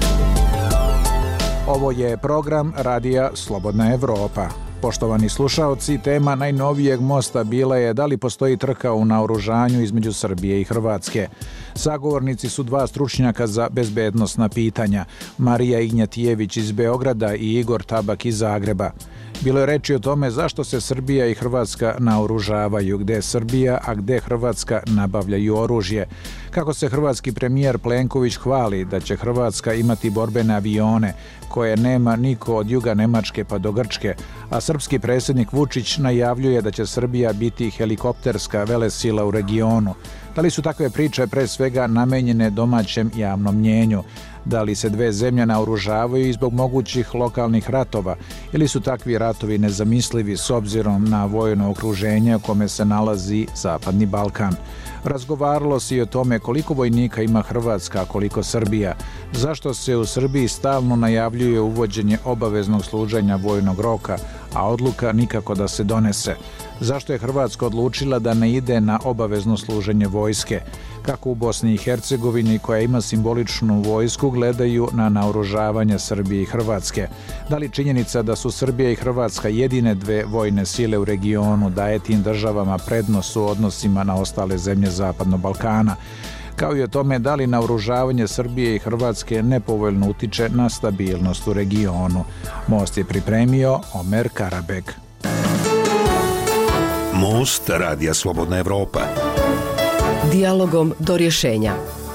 Speaker 6: Ovo je program Radija Slobodna Evropa. Poštovani slušaoci, tema najnovijeg mosta bila je da li postoji trka u naoružanju između Srbije i Hrvatske. Sagovornici su dva stručnjaka za bezbednosna pitanja, Marija Ignjatijević iz Beograda i Igor Tabak iz Zagreba. Bilo je reči o tome zašto se Srbija i Hrvatska naoružavaju, gde Srbija, a gde Hrvatska nabavljaju oružje. Kako se hrvatski premijer Plenković hvali da će Hrvatska imati borbene avione, koje nema niko od juga Nemačke pa do Grčke, a srpski predsjednik Vučić najavljuje da će Srbija biti helikopterska velesila u regionu. Da li su takve priče pre svega namenjene domaćem javnom mnjenju? Da li se dve zemlje naoružavaju zbog mogućih lokalnih ratova ili su takvi ratovi nezamislivi s obzirom na vojno okruženje u kome se nalazi Zapadni Balkan? Razgovaralo se i o tome koliko vojnika ima Hrvatska, a koliko Srbija. Zašto se u Srbiji stalno najavljuje uvođenje obaveznog služenja vojnog roka, a odluka nikako da se donese? Zašto je Hrvatska odlučila da ne ide na obavezno služenje vojske? Kako u Bosni i Hercegovini, koja ima simboličnu vojsku, gledaju na naoružavanje Srbije i Hrvatske? Da li činjenica da su Srbija i Hrvatska jedine dve vojne sile u regionu daje tim državama prednost u odnosima na ostale zemlje Zapadnog Balkana? Kao i o tome da li naoružavanje Srbije i Hrvatske nepovoljno utiče na stabilnost u regionu. Most je pripremio Omer Karabeg.
Speaker 7: Most Radija Slobodna Evropa.
Speaker 2: Dijalogom do rješenja.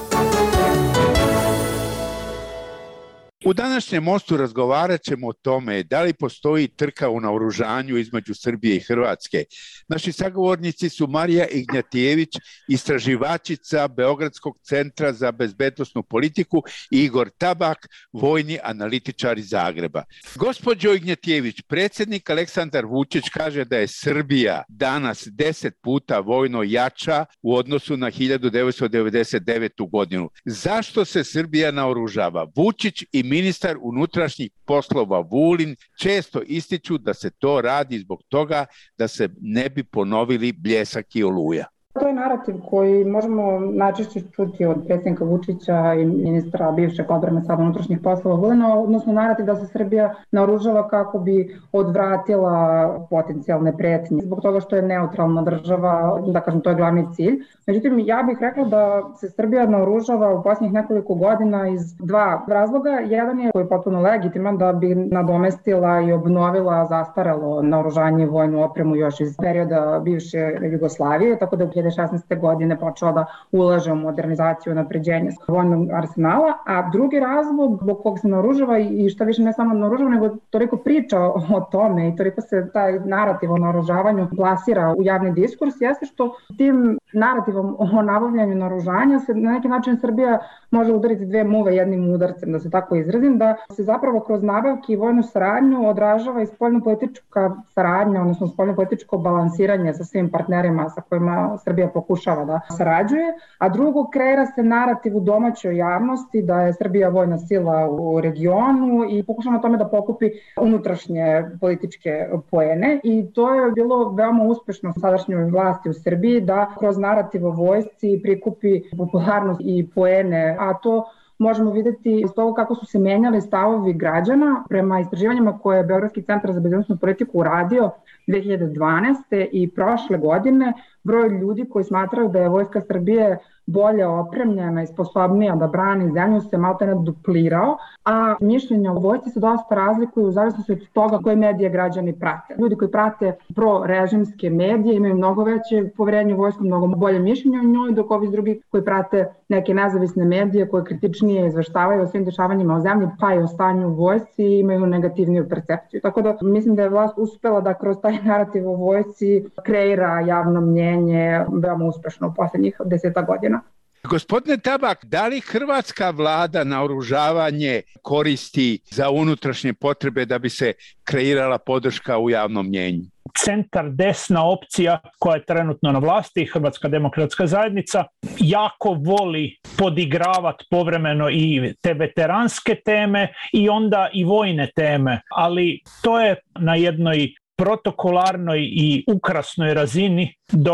Speaker 9: U današnjem mostu razgovarat ćemo o tome da li postoji trka u naoružanju između Srbije i Hrvatske. Naši sagovornici su Marija Ignjatijević, istraživačica Beogradskog centra za bezbednosnu politiku, i Igor Tabak, vojni analitičar iz Zagreba. Gospođo Ignjatijević, predsjednik Aleksandar Vučić kaže da je Srbija danas deset puta vojno jača u odnosu na hiljadu devetsto devedeset devetu. godinu. Zašto se Srbija naoružava? Vučić i ministar unutrašnjih poslova Vulin često ističu da se to radi zbog toga da se ne bi ponovili Bljesak i Oluja.
Speaker 10: To je narativ koji možemo najčešće čuti od predsjednika Vučića i ministra bivšeg odbrane sada unutrašnjih poslova Vulina, odnosno narativ da se Srbija naoružava kako bi odvratila potencijalne pretnje. Zbog toga što je neutralna država, da kažem, to je glavni cilj. Međutim, ja bih rekla da se Srbija naoružava u posljednjih nekoliko godina iz dva razloga. Jedan je koji je potpuno legitiman, da bi nadomestila i obnovila zastarelo naoružanje i vojnu opremu još iz perioda bivše Jugoslavije, tako da u dvije hiljade šesnaeste. godine počela da ulaže u modernizaciju i napređenje vojnog arsenala, a drugi razlog zbog kog se naoružava i šta više ne samo naoružava, nego toliko priča o tome i toliko se taj narativ o naoružavanju plasira u javni diskurs, jeste što tim narativom o nabavljanju naoružanja se na neki način Srbija može udariti dve muve jednim udarcem, da se tako izrazim, da se zapravo kroz nabavke i vojnu saradnju odražava i spoljnopolitička saradnja, odnosno spoljnopolitičko balansiranje sa svim partnerima sa kojima Srbija pokušava da sarađuje, a drugo, kreira se narativ u domaćoj javnosti da je Srbija vojna sila u regionu i pokušava na tome da pokupi unutrašnje političke poene, i to je bilo veoma uspešno sadašnjoj vlasti u Srbiji da kroz narativ o vojsci prikupi popularnost i poene, a to možemo vidjeti iz toga kako su se menjali stavovi građana prema istraživanjima koje je Beogradski centar za bezbednosnu politiku uradio dve hiljade dvanaeste. i prošle godine. Broj ljudi koji smatraju da je Vojska Srbije bolje opremljena i sposobnija da brani zemlju se malo ne duplirao, a mišljenja o vojsci se dosta razlikuju u zavisnosti od toga koje medije građani prate. Ljudi koji prate prorežimske medije imaju mnogo veće poverenje u vojsku, mnogo bolje mišljenje o njoj, dok ovi drugi koji prate neke nezavisne medije koje kritičnije izveštavaju o svim dešavanjima o zemlji, pa i o stanju u vojsci, imaju negativniju percepciju. Tako da mislim da je vlast uspela da kroz taj narativ o vojsci kreira javno mnjenje veoma uspešno u posljednjih deseta godina.
Speaker 9: Gospodine Tabak, da li hrvatska vlada naoružavanje koristi za unutrašnje potrebe da bi se kreirala podrška u javnom mnjenju?
Speaker 24: Centar desna opcija koja je trenutno na vlasti, Hrvatska demokratska zajednica, jako voli podigravati povremeno i te veteranske teme i onda i vojne teme, ali to je na jednoj protokolarnoj i ukrasnoj razini, dok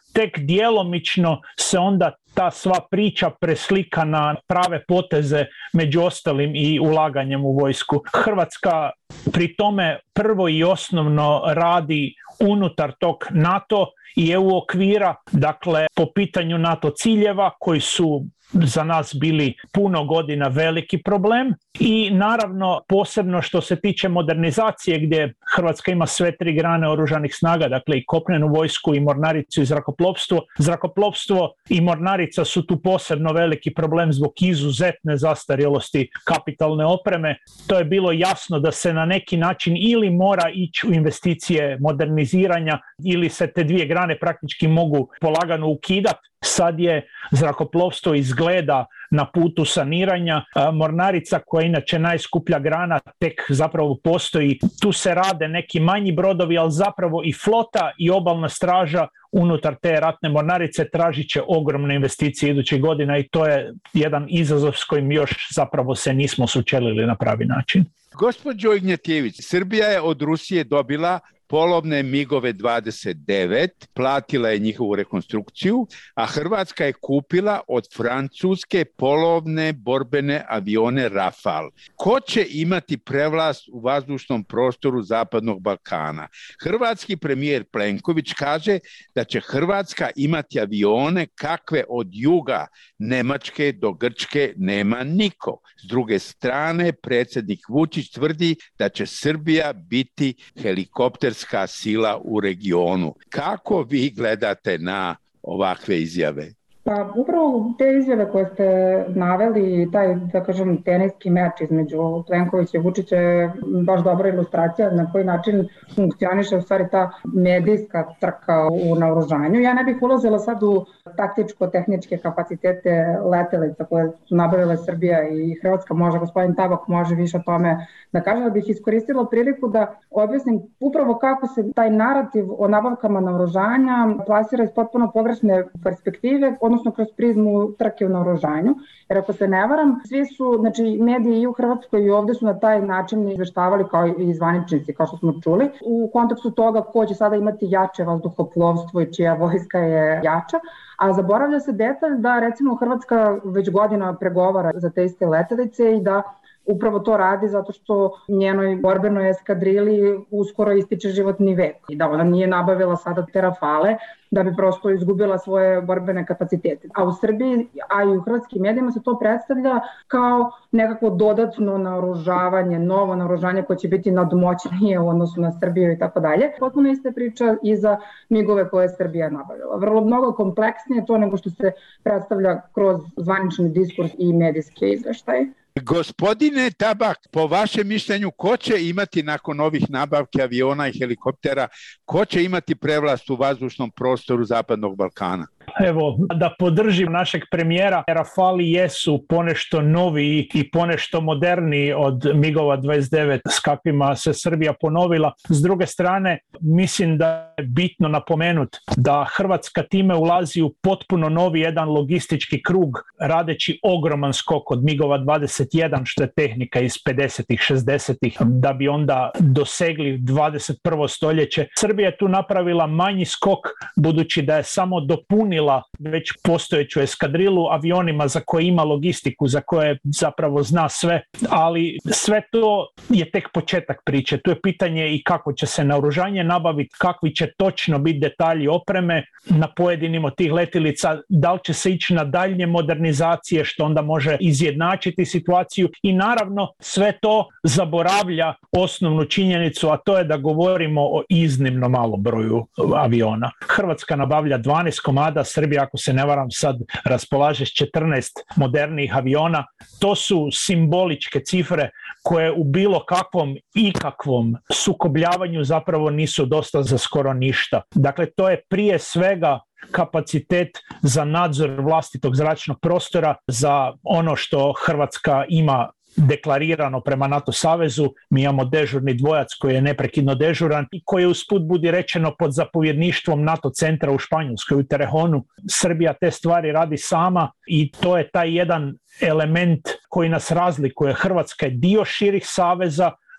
Speaker 24: tek djelomično se onda ta sva priča preslika na prave poteze, među ostalim i ulaganjem u vojsku. Hrvatska pri tome prvo i osnovno radi unutar tog NATO i E U okvira, dakle po pitanju NATO ciljeva koji su za nas bili puno godina veliki problem i naravno posebno što se tiče modernizacije gdje Hrvatska ima sve tri grane oružanih snaga, dakle i kopnenu vojsku i mornaricu i zrakoplovstvo. Zrakoplovstvo i mornarica su tu posebno veliki problem zbog izuzetne zastarjelosti kapitalne opreme. To je bilo jasno da se na neki način ili mora ići u investicije moderniziranja ili se te dvije grane praktički mogu polagano ukidati. Sad je zrakoplovstvo izgleda na putu saniranja. Mornarica koja je inače najskuplja grana tek zapravo postoji. Tu se rade neki manji brodovi, ali zapravo i flota i obalna straža unutar te ratne mornarice tražit će ogromne investicije idućih godina i to je jedan izazov s kojim još zapravo se nismo sučelili na pravi način.
Speaker 9: Gospođo Ignjatjević, Srbija je od Rusije dobila polovne migove dvadeset devet, platila je njihovu rekonstrukciju, a Hrvatska je kupila od Francuske polovne borbene avione Rafale. Ko će imati prevlast u vazdušnom prostoru Zapadnog Balkana? Hrvatski premijer Plenković kaže da će Hrvatska imati avione kakve od juga Nemačke do Grčke nema niko. S druge strane, predsjednik Vučić tvrdi da će Srbija biti helikopter sila u regionu. Kako vi gledate na ovakve izjave?
Speaker 10: Pa upravo te izjave koje ste naveli, taj, da kažem, teniski meč između Plenkovića i Vučića je baš dobra ilustracija na koji način funkcioniše u stvari ta medijska trka u naoružanju. Ja ne bih ulazila sad u taktičko-tehničke kapacitete letelica koje su nabavile Srbija i Hrvatska, može gospodin Tabak može više o tome da kaže, da bih iskoristila priliku da objasnim upravo kako se taj narativ o nabavkama naoružanja plasira iz potpuno pogrešne perspektive, odnosno kroz prizmu trke u naoružanju. Jer ako se ne varam, svi su, znači mediji i u Hrvatskoj i ovdje su na taj način izveštavali kao i zvaničnici, kao što smo čuli, u kontekstu toga ko će sada imati jače vazduhoplovstvo i čija vojska je jača. A zaboravlja se detalj da recimo Hrvatska već godina pregovara za te iste letelice i da upravo to radi zato što njenoj borbenoj eskadrili uskoro ističe životni vek i da ona nije nabavila sada te Rafale da bi prosto izgubila svoje borbene kapacitete. A u Srbiji, a i u hrvatskim medijima se to predstavlja kao nekako dodatno naoružavanje, novo naoružanje koje će biti nadmoćnije u odnosu na Srbiju i tako dalje. Potpuno ista priča i za migove koje je Srbija nabavila. Vrlo mnogo kompleksnije to nego što se predstavlja kroz zvanični diskurs i medijske izveštaje.
Speaker 9: Gospodine Tabak, po vašem mišljenju, ko će imati nakon ovih nabavke aviona i helikoptera, ko će imati prevlast u vazdušnom prostoru Zapadnog Balkana?
Speaker 24: Evo, da podržim našeg premijera, Rafali jesu ponešto noviji i ponešto moderniji od migova dvadeset devet s kakvima se Srbija ponovila. S druge strane, mislim da je bitno napomenuti da Hrvatska time ulazi u potpuno novi jedan logistički krug, radeći ogroman skok od migova dvadeset jedan, što je tehnika iz pedesetih, šezdesetih, da bi onda dosegli dvadeset prvo stoljeće. Srbija je tu napravila manji skok, budući da je samo dopunila već postojeću eskadrilu avionima za koje ima logistiku, za koje zapravo zna sve, ali sve to je tek početak priče. Tu je pitanje i kako će se naoružanje nabaviti, kakvi će točno biti detalji opreme na pojedinim od tih letilica, da li će se ići na daljnje modernizacije što onda može izjednačiti situaciju i naravno sve to zaboravlja osnovnu činjenicu, a to je da govorimo o iznimno malom broju aviona. Hrvatska nabavlja dvanaest komada, Srbija, ako se ne varam, sad raspolaže s četrnaest modernijih aviona. To su simboličke cifre koje u bilo kakvom ikakvom sukobljavanju zapravo nisu dosta za skoro ništa. Dakle, to je prije svega kapacitet za nadzor vlastitog zračnog prostora, za ono što Hrvatska ima deklarirano prema NATO savezu. Mi imamo dežurni dvojac koji je neprekidno dežuran i koji je usput budi rečeno pod zapovjedništvom NATO centra u Španjolskoj, u Terehonu. Srbija te stvari radi sama i to je taj jedan element koji nas razlikuje. Hrvatska je dio širih saveza,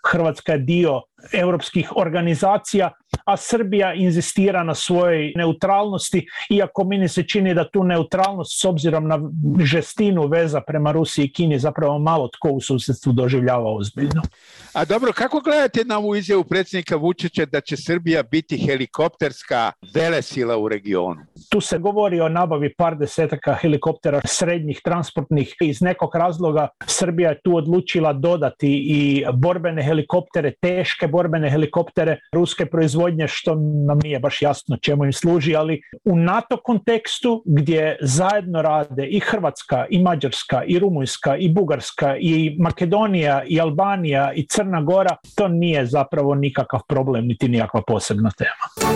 Speaker 24: Hrvatska je dio europskih organizacija, a Srbija inzistira na svojoj neutralnosti, iako meni se čini da tu neutralnost s obzirom na žestinu veza prema Rusiji i Kini zapravo malo tko u susjedstvu doživljava ozbiljno.
Speaker 9: A dobro, kako gledate na ovu izjavu predsjednika Vučića da će Srbija biti helikopterska velesila u regionu?
Speaker 24: Tu se govori o nabavi par desetaka helikoptera srednjih transportnih. Iz nekog razloga Srbija je tu odlučila dodati i borbene helikoptere, teške borbene helikoptere ruske proizvodnje, što nam nije baš jasno čemu im služi, ali u NATO kontekstu gdje zajedno rade i Hrvatska, i Mađarska, i Rumunjska, i Bugarska, i Makedonija, i Albanija, i Crna Gora, to nije zapravo nikakav problem, niti nikakva posebna tema.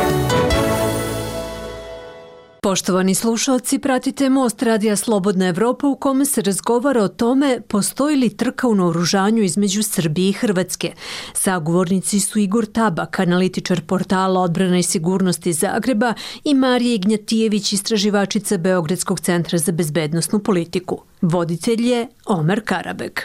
Speaker 8: Poštovani slušalci, pratite Most Radija Slobodna Evropa u kome se razgovara o tome postoji li trka u naoružanju između Srbije i Hrvatske. Sagovornici su Igor Tabak, analitičar portala Odbrana i sigurnost iz Zagreba, i Marija Ignjatijević, istraživačica Beogradskog centra za bezbednosnu politiku. Voditelj je Omer Karabek.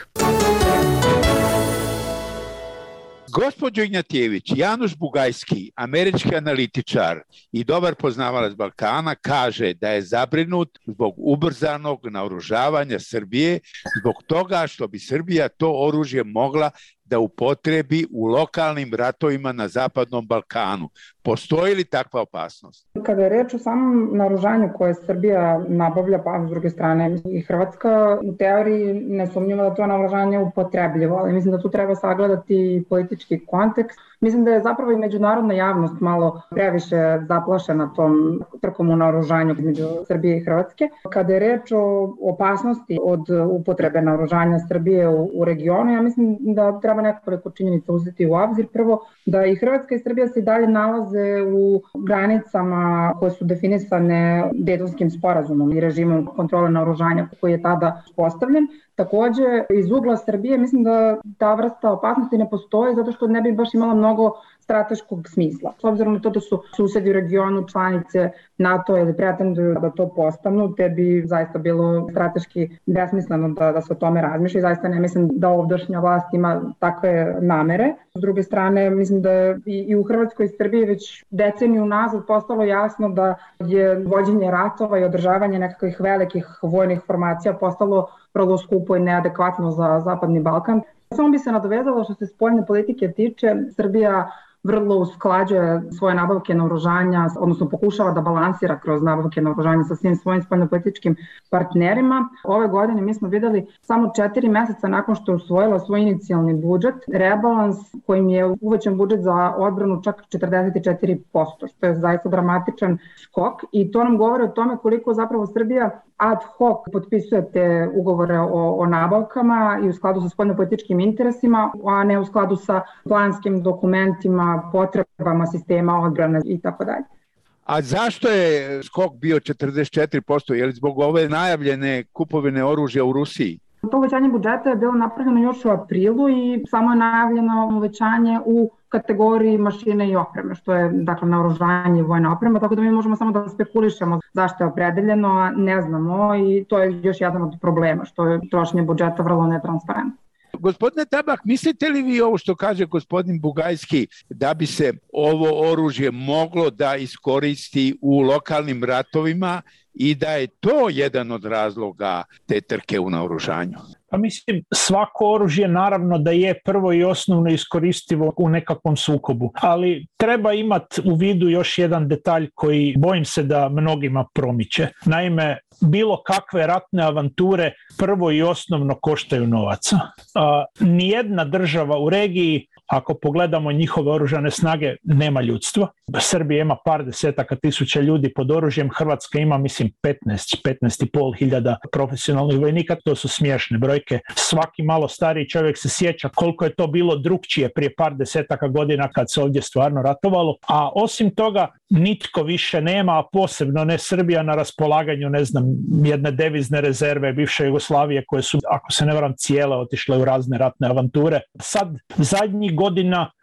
Speaker 9: Gospođo Ignjatijević, Januš Bugajski, američki analitičar i dobar poznavalac Balkana, kaže da je zabrinut zbog ubrzanog naoružavanja Srbije, zbog toga što bi Srbija to oružje mogla da upotrebi u lokalnim ratovima na Zapadnom Balkanu. Postoji li takva opasnost?
Speaker 10: Kada je reč o samom naoružanju koje Srbija nabavlja, pa s druge strane i Hrvatska, u teoriji ne sumnjivo da to naoružanje upotrebljivo, ali mislim da tu treba sagledati politički kontekst. Mislim da je zapravo i međunarodna javnost malo previše zaplašena tom trkom u naoružanju između Srbije i Hrvatske. Kada je reč o opasnosti od upotrebe naoružanja Srbije u, u regionu, ja mislim da treba nekoliko činjenica uzeti u obzir. Prvo, da i Hrvatska i Srbija se i dalje nalaze u granicama koje su definisane Dejtonskim sporazumom i režimom kontrole naoružanja koji je tada postavljen. Takođe, iz ugla Srbije mislim da ta vrsta opasnosti ne postoji zato što ne bi baš imala mnogo strateškog smisla. S obzirom na to da su susedi u regionu članice NATO ili pretenduju da to postanu, te bi zaista bilo strateški besmisleno da, da se o tome razmišlja i zaista ne mislim da ovdašnja vlast ima takve namere. S druge strane, mislim da je i, i u Hrvatskoj i Srbiji već deceniju nazad postalo jasno da je vođenje ratova i održavanje nekakvih velikih vojnih formacija postalo vrlo skupo i neadekvatno za Zapadni Balkan. Samo bi se nadovezalo što se spoljne politike tiče, Srbija vrlo usklađuje svoje nabavke naoružanja, odnosno pokušava da balansira kroz nabavke naoružanja sa svim svojim spoljnopolitičkim partnerima. Ove godine mi smo videli samo četiri meseca nakon što je usvojila svoj inicijalni budžet, rebalans kojim je uvećan budžet za odbranu čak četrdeset četiri posto, što je zaista dramatičan skok i to nam govori o tome koliko zapravo Srbija ad hoc potpisuje te ugovore o, o nabavkama i u skladu sa spoljnopolitičkim interesima, a ne u skladu sa planskim dokumentima, potrebama sistema odbrane i tako dalje.
Speaker 9: A zašto je skok bio četrdeset četiri posto? Je li zbog ove najavljene kupovine oružja u Rusiji?
Speaker 10: To uvećanje budžeta je bilo napravljeno još u aprilu i samo je najavljeno uvećanje u kategoriji mašine i opreme, što je dakle naoružanje i vojna oprema, tako da mi možemo samo da spekulišemo zašto je opredeljeno, a ne znamo i to je još jedan od problema, što je trošenje budžeta vrlo netransparentno.
Speaker 9: Gospodine Tabak, mislite li vi ovo što kaže gospodin Bugajski da bi se ovo oružje moglo da iskoristi u lokalnim ratovima i da je to jedan od razloga te trke u naoružanju?
Speaker 24: Pa mislim, svako oružje naravno da je prvo i osnovno iskoristivo u nekakvom sukobu, ali treba imati u vidu još jedan detalj koji bojim se da mnogima promiče. Naime, bilo kakve ratne avanture prvo i osnovno koštaju novaca. A, nijedna država u regiji, ako pogledamo njihove oružane snage, nema ljudstva. Srbija ima par desetaka tisuća ljudi pod oružjem, Hrvatska ima, mislim, petnaest, petnaest i pol hiljada profesionalnih vojnika, to su smiješne brojke. Svaki malo stariji čovjek se sjeća koliko je to bilo drukčije prije par desetaka godina kad se ovdje stvarno ratovalo. A osim toga, nitko više nema, a posebno ne Srbija, na raspolaganju, ne znam, jedne devizne rezerve bivše Jugoslavije koje su, ako se ne varam, cijele otišle u razne ratne avanture. Sad, zadnjih godina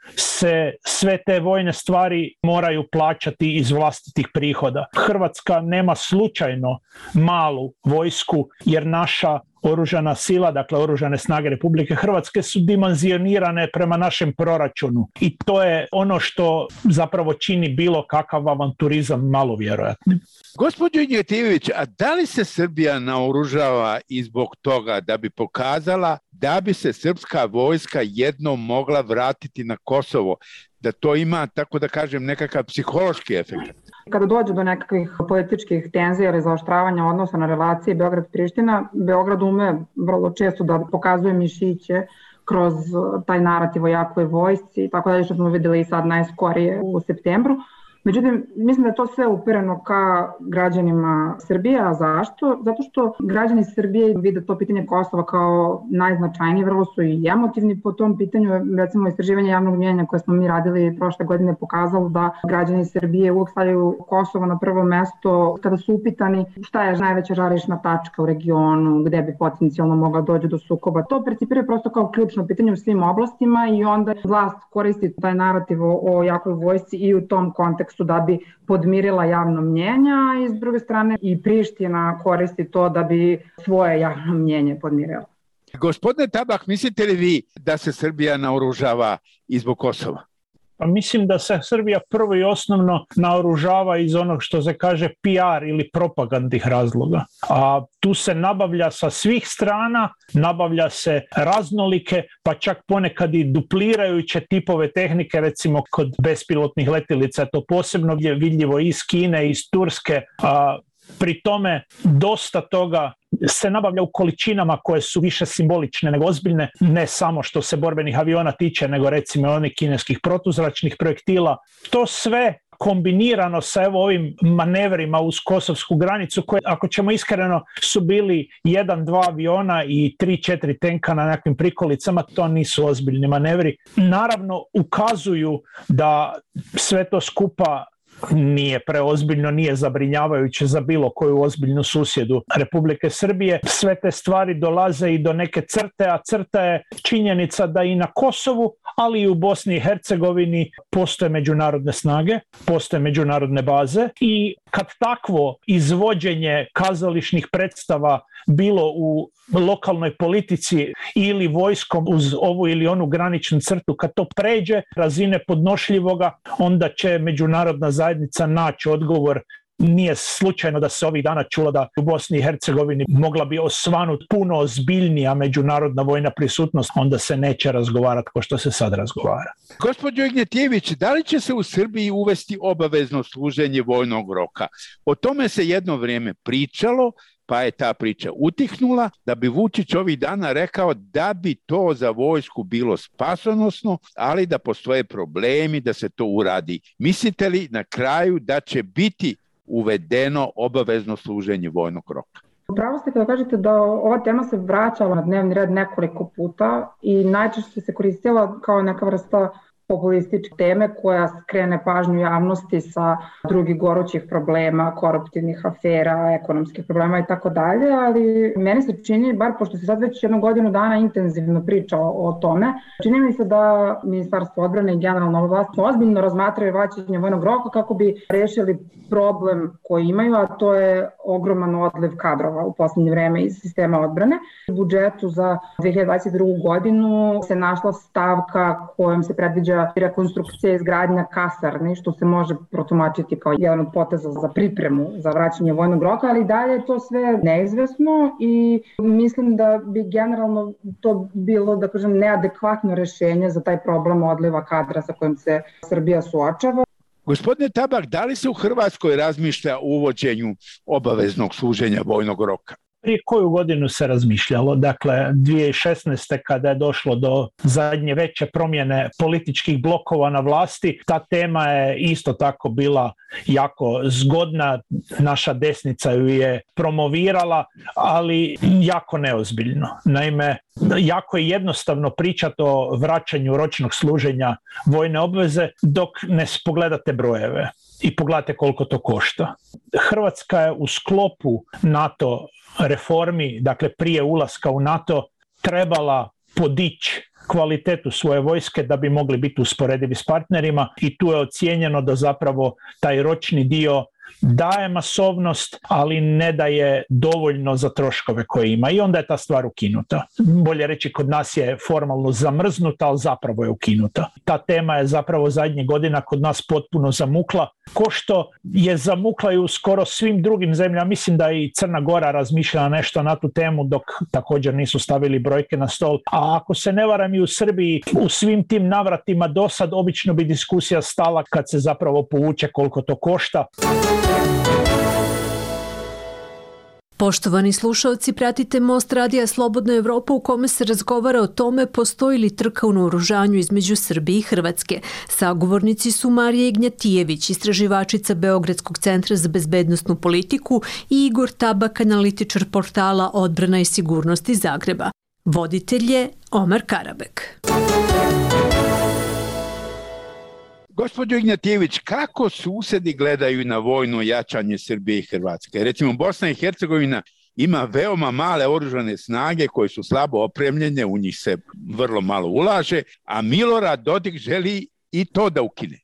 Speaker 24: se sve te vojne stvari moraju plaćati iz vlastitih prihoda. Hrvatska nema slučajno malu vojsku jer naša oružana sila, dakle oružane snage Republike Hrvatske su dimenzionirane prema našem proračunu i to je ono što zapravo čini bilo kakav avanturizam malo vjerojatnim.
Speaker 9: Gospođo Ignjetijević, a da li se Srbija naoružava i zbog toga da bi pokazala da bi se srpska vojska jednom mogla vratiti na Kosovo, da to ima, tako da kažem, nekakav psihološki efekt?
Speaker 10: Kada dođe do nekakvih političkih tenzija ili zaoštravanja odnosa na relacije Beograd-Priština, Beograd ume vrlo često da pokazuje mišiće kroz taj narativ o jakoj vojsci, tako da što smo vidjeli i sad najskorije u septembru. Međutim, mislim da je to sve upereno ka građanima Srbije. A zašto? Zato što građani Srbije vide to pitanje Kosova kao najznačajnije, vrlo su i emotivni po tom pitanju. Recimo, istraživanje javnog mnijenja koje smo mi radili prošle godine pokazalo da građani Srbije uvijek stavljaju Kosovo na prvo mesto kada su upitani šta je najveća žarišna tačka u regionu, gde bi potencijalno mogla doći do sukoba. To percipira prosto kao ključno pitanje u svim oblastima i onda vlast koristi taj narativ o, o jakoj vojsci i u tom kontekstu da bi podmirila javno mnjenje, a i s druge strane i Priština koristi to da bi svoje javno mnjenje podmirila.
Speaker 9: Gospodine Tabak, mislite li vi da se Srbija naoružava i zbog Kosova?
Speaker 24: Pa mislim da se Srbija prvo i osnovno naoružava iz onog što se kaže P R ili propagandnih razloga. A tu se nabavlja sa svih strana, nabavlja se raznolike, pa čak ponekad i duplirajuće tipove tehnike, recimo kod bespilotnih letjelica, to posebno je vidljivo iz Kine, iz Turske, a pri tome dosta toga se nabavlja u količinama koje su više simbolične nego ozbiljne, ne samo što se borbenih aviona tiče, nego recimo onih kineskih protuzračnih projektila. To sve kombinirano sa evo ovim manevrima uz kosovsku granicu koje, ako ćemo iskreno, su bili jedan, dva aviona i tri, četiri tenka na nekakvim prikolicama, to nisu ozbiljni manevri. Naravno, ukazuju da sve to skupa nije preozbiljno, nije zabrinjavajuće za bilo koju ozbiljnu susjedu Republike Srbije. Sve te stvari dolaze i do neke crte, a crta je činjenica da i na Kosovu, ali i u Bosni i Hercegovini postoje međunarodne snage, postoje međunarodne baze i kad takvo izvođenje kazališnih predstava bilo u lokalnoj politici ili vojskom uz ovu ili onu graničnu crtu, kad to pređe razine podnošljivoga, onda će međunarodna zajednica naći odgovor. Nije slučajno da se ovih dana čulo da u Bosni i Hercegovini mogla bi osvanuti puno ozbiljnija međunarodna vojna prisutnost, onda se neće razgovarati kao što se sad razgovara.
Speaker 9: Gospođo Ignjetijević, da li će se u Srbiji uvesti obavezno služenje vojnog roka? O tome se jedno vrijeme pričalo, pa je ta priča utihnula, da bi Vučić ovih dana rekao da bi to za vojsku bilo spasonosno, ali da postoje problemi da se to uradi. Mislite li na kraju da će biti uvedeno obavezno služenje vojnog roka?
Speaker 10: Upravo ste kada kažete da ova tema se vraćala na dnevni red nekoliko puta i najčešće se koristila kao neka vrsta populističke teme koja skrene pažnju javnosti sa drugih gorućih problema, koruptivnih afera, ekonomskih problema i tako dalje, ali meni se čini, bar pošto se sad već jednu godinu dana intenzivno priča o, o tome, čini mi se da Ministarstvo odbrane i generalna vlast ozbiljno razmatraju vraćanje vojnog roka kako bi rešili problem koji imaju, a to je ogroman odliv kadrova u posljednje vreme iz sistema odbrane. U budžetu za dve hiljade dvadeset drugu godinu se našla stavka kojom se predviđa rekonstrukcija i izgradnja kasarni, što se može protumačiti kao jedan od poteza za pripremu za vraćanje vojnog roka, ali dalje je to sve neizvesno i mislim da bi generalno to bilo, da kažem, neadekvatno rešenje za taj problem odliva kadra sa kojim se Srbija suočava.
Speaker 9: Gospodine Tabak, da li se u Hrvatskoj razmišlja o uvođenju obaveznog služenja vojnog roka?
Speaker 24: Prije koju godinu se razmišljalo, dakle dvije tisuće šesnaeste. kada je došlo do zadnje veće promjene političkih blokova na vlasti, ta tema je isto tako bila jako zgodna, naša desnica ju je promovirala, ali jako neozbiljno. Naime, jako je jednostavno pričati o vraćanju ročnog služenja vojne obveze dok ne pogledate brojeve i pogledate koliko to košta. Hrvatska je u sklopu NATO reformi, dakle prije ulaska u NATO, trebala podići kvalitetu svoje vojske da bi mogli biti usporedivi s partnerima i tu je ocijenjeno da zapravo taj ročni dio daje masovnost, ali ne daje dovoljno za troškove koje ima i onda je ta stvar ukinuta. Bolje reći, kod nas je formalno zamrznuta, ali zapravo je ukinuta. Ta tema je zapravo zadnjih godina kod nas potpuno zamukla, ko što je zamukla i u skoro svim drugim zemljama. Mislim da i Crna Gora razmišljala nešto na tu temu, dok također nisu stavili brojke na stol. A ako se ne varam, i u Srbiji u svim tim navratima do sad obično bi diskusija stala kad se zapravo povuče koliko to košta.
Speaker 8: Poštovani slušalci, pratite Most radija Slobodna Evropa u kome se razgovara o tome postoji li trka u naoružanju između Srbije i Hrvatske. Sagovornici su Marija Ignjatijević, istraživačica Beogradskog centra za bezbednosnu politiku, i Igor Tabak, analitičar portala Odbrana i sigurnost iz Zagreba. Voditelj je Omar Karabek.
Speaker 9: Gospođo Ignjatijević, kako susedi gledaju na vojno jačanje Srbije i Hrvatske? Recimo, Bosna i Hercegovina ima veoma male oružane snage koje su slabo opremljene, u njih se vrlo malo ulaže, a Milorad Dodik želi i to da ukine.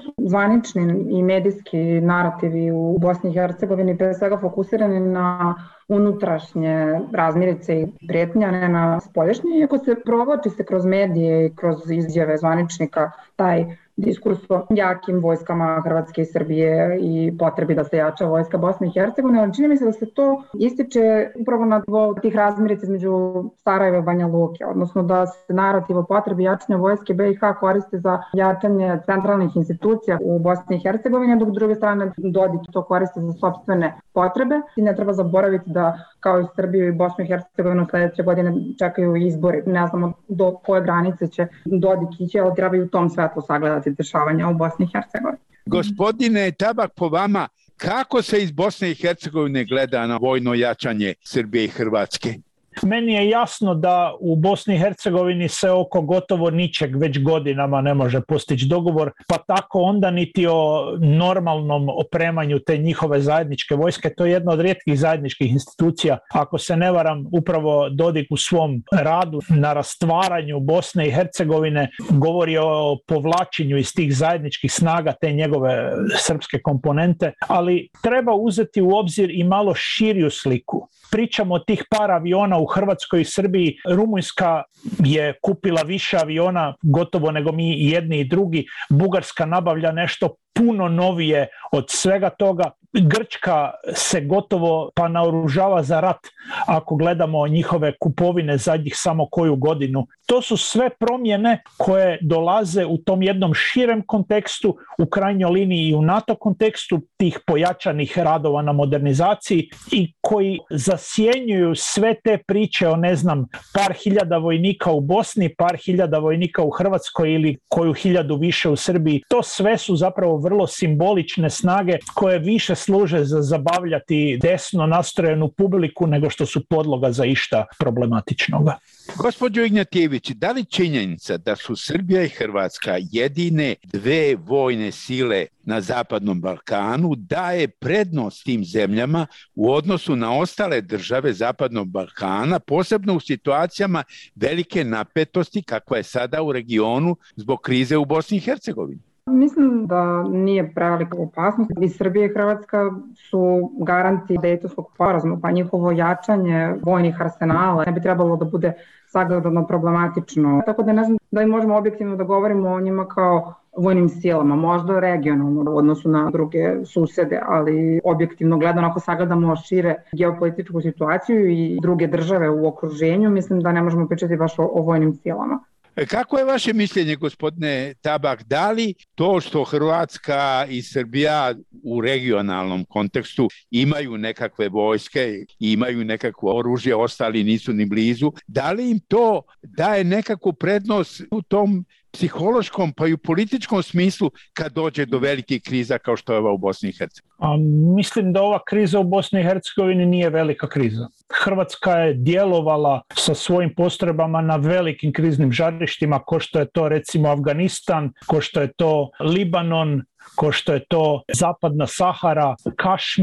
Speaker 10: Zvanični i medijski narativi u Bosni i Hercegovini pre svega fokusirani na unutrašnje razmirice i prijetnje, ne na spoljašnje, iako se provlači se kroz medije i kroz izjave zvaničnika taj diskurs o jakim vojskama Hrvatske i Srbije i potrebi da se jača vojska Bosne i Hercegovine, ali čini mi se da se to ističe upravo na nivou tih razmirica između Sarajeva i Banja Luke, odnosno da se narativ o potrebi jačanja vojske B i H koriste za jačanje centralnih institucija u Bosni i Hercegovini, dok s druge strane Dodik to koriste za sopstvene potrebe. I ne treba zaboraviti da kao i Srbiju i Bosnu i Hercegovinu sledeće godine čekaju izbori. Ne znamo do koje granice će Dodik ići, ali treba i u tom svetlu sagledati dešavanja u Bosni i Hercegovini.
Speaker 9: Gospodine Tabak, po vama, kako se iz Bosne i Hercegovine gleda na vojno jačanje Srbije i Hrvatske?
Speaker 24: Meni je jasno da u Bosni i Hercegovini se oko gotovo ničeg već godinama ne može postići dogovor, pa tako onda niti o normalnom opremanju te njihove zajedničke vojske. To je jedna od rijetkih zajedničkih institucija. Ako se ne varam, upravo Dodik u svom radu na rastvaranju Bosne i Hercegovine govori o povlačenju iz tih zajedničkih snaga te njegove srpske komponente, ali treba uzeti u obzir i malo širiju sliku. Pričamo o tih par aviona u Hrvatskoj i Srbiji. Rumunjska je kupila više aviona gotovo nego mi jedni i drugi. Bugarska nabavlja nešto puno novije od svega toga. Grčka se gotovo pa naoružava za rat ako gledamo njihove kupovine zadnjih samo koju godinu. To su sve promjene koje dolaze u tom jednom širem kontekstu, u krajnjoj liniji i u NATO kontekstu tih pojačanih radova na modernizaciji i koji zasjenjuju sve te priče o, ne znam, par hiljada vojnika u Bosni, par hiljada vojnika u Hrvatskoj ili koju hiljadu više u Srbiji. To sve su zapravo vrlo simbolične snage koje više služe za zabavljati desno nastrojenu publiku nego što su podloga za išta problematičnoga.
Speaker 9: Gospođo Ignjatijević, da li činjenica da su Srbija i Hrvatska jedine dve vojne sile na Zapadnom Balkanu daje prednost tim zemljama u odnosu na ostale države Zapadnog Balkana, posebno u situacijama velike napetosti kakva je sada u regionu zbog krize u Bosni i Hercegovini?
Speaker 10: Mislim da nije prevelika opasnost. I Srbija i Hrvatska su garanti Dejtonskog sporazuma, pa njihovo jačanje vojnih arsenala ne bi trebalo da bude sagledano problematično. Tako da ne znam da i možemo objektivno da govorimo o njima kao vojnim silama, možda regionalno u odnosu na druge susede, ali objektivno gledano, ako sagledamo šire geopolitičku situaciju i druge države u okruženju, mislim da ne možemo pričati baš o, o vojnim silama.
Speaker 9: Kako je vaše mišljenje, gospodine Tabak, da li to što Hrvatska i Srbija u regionalnom kontekstu imaju nekakve vojske i imaju nekakvo oružje, ostali nisu ni blizu, da li im to daje nekakvu prednost u tom psihološkom pa i u političkom smislu kad dođe do velikih kriza kao što je ova u Bosni i Hercegovini?
Speaker 24: A, mislim da ova kriza u Bosni i Hercegovini nije velika kriza. Hrvatska je djelovala sa svojim postrojbama na velikim kriznim žarištima, ko što je to recimo Afganistan, ko što je to Libanon, ko što je to Zapadna Sahara, Kašmir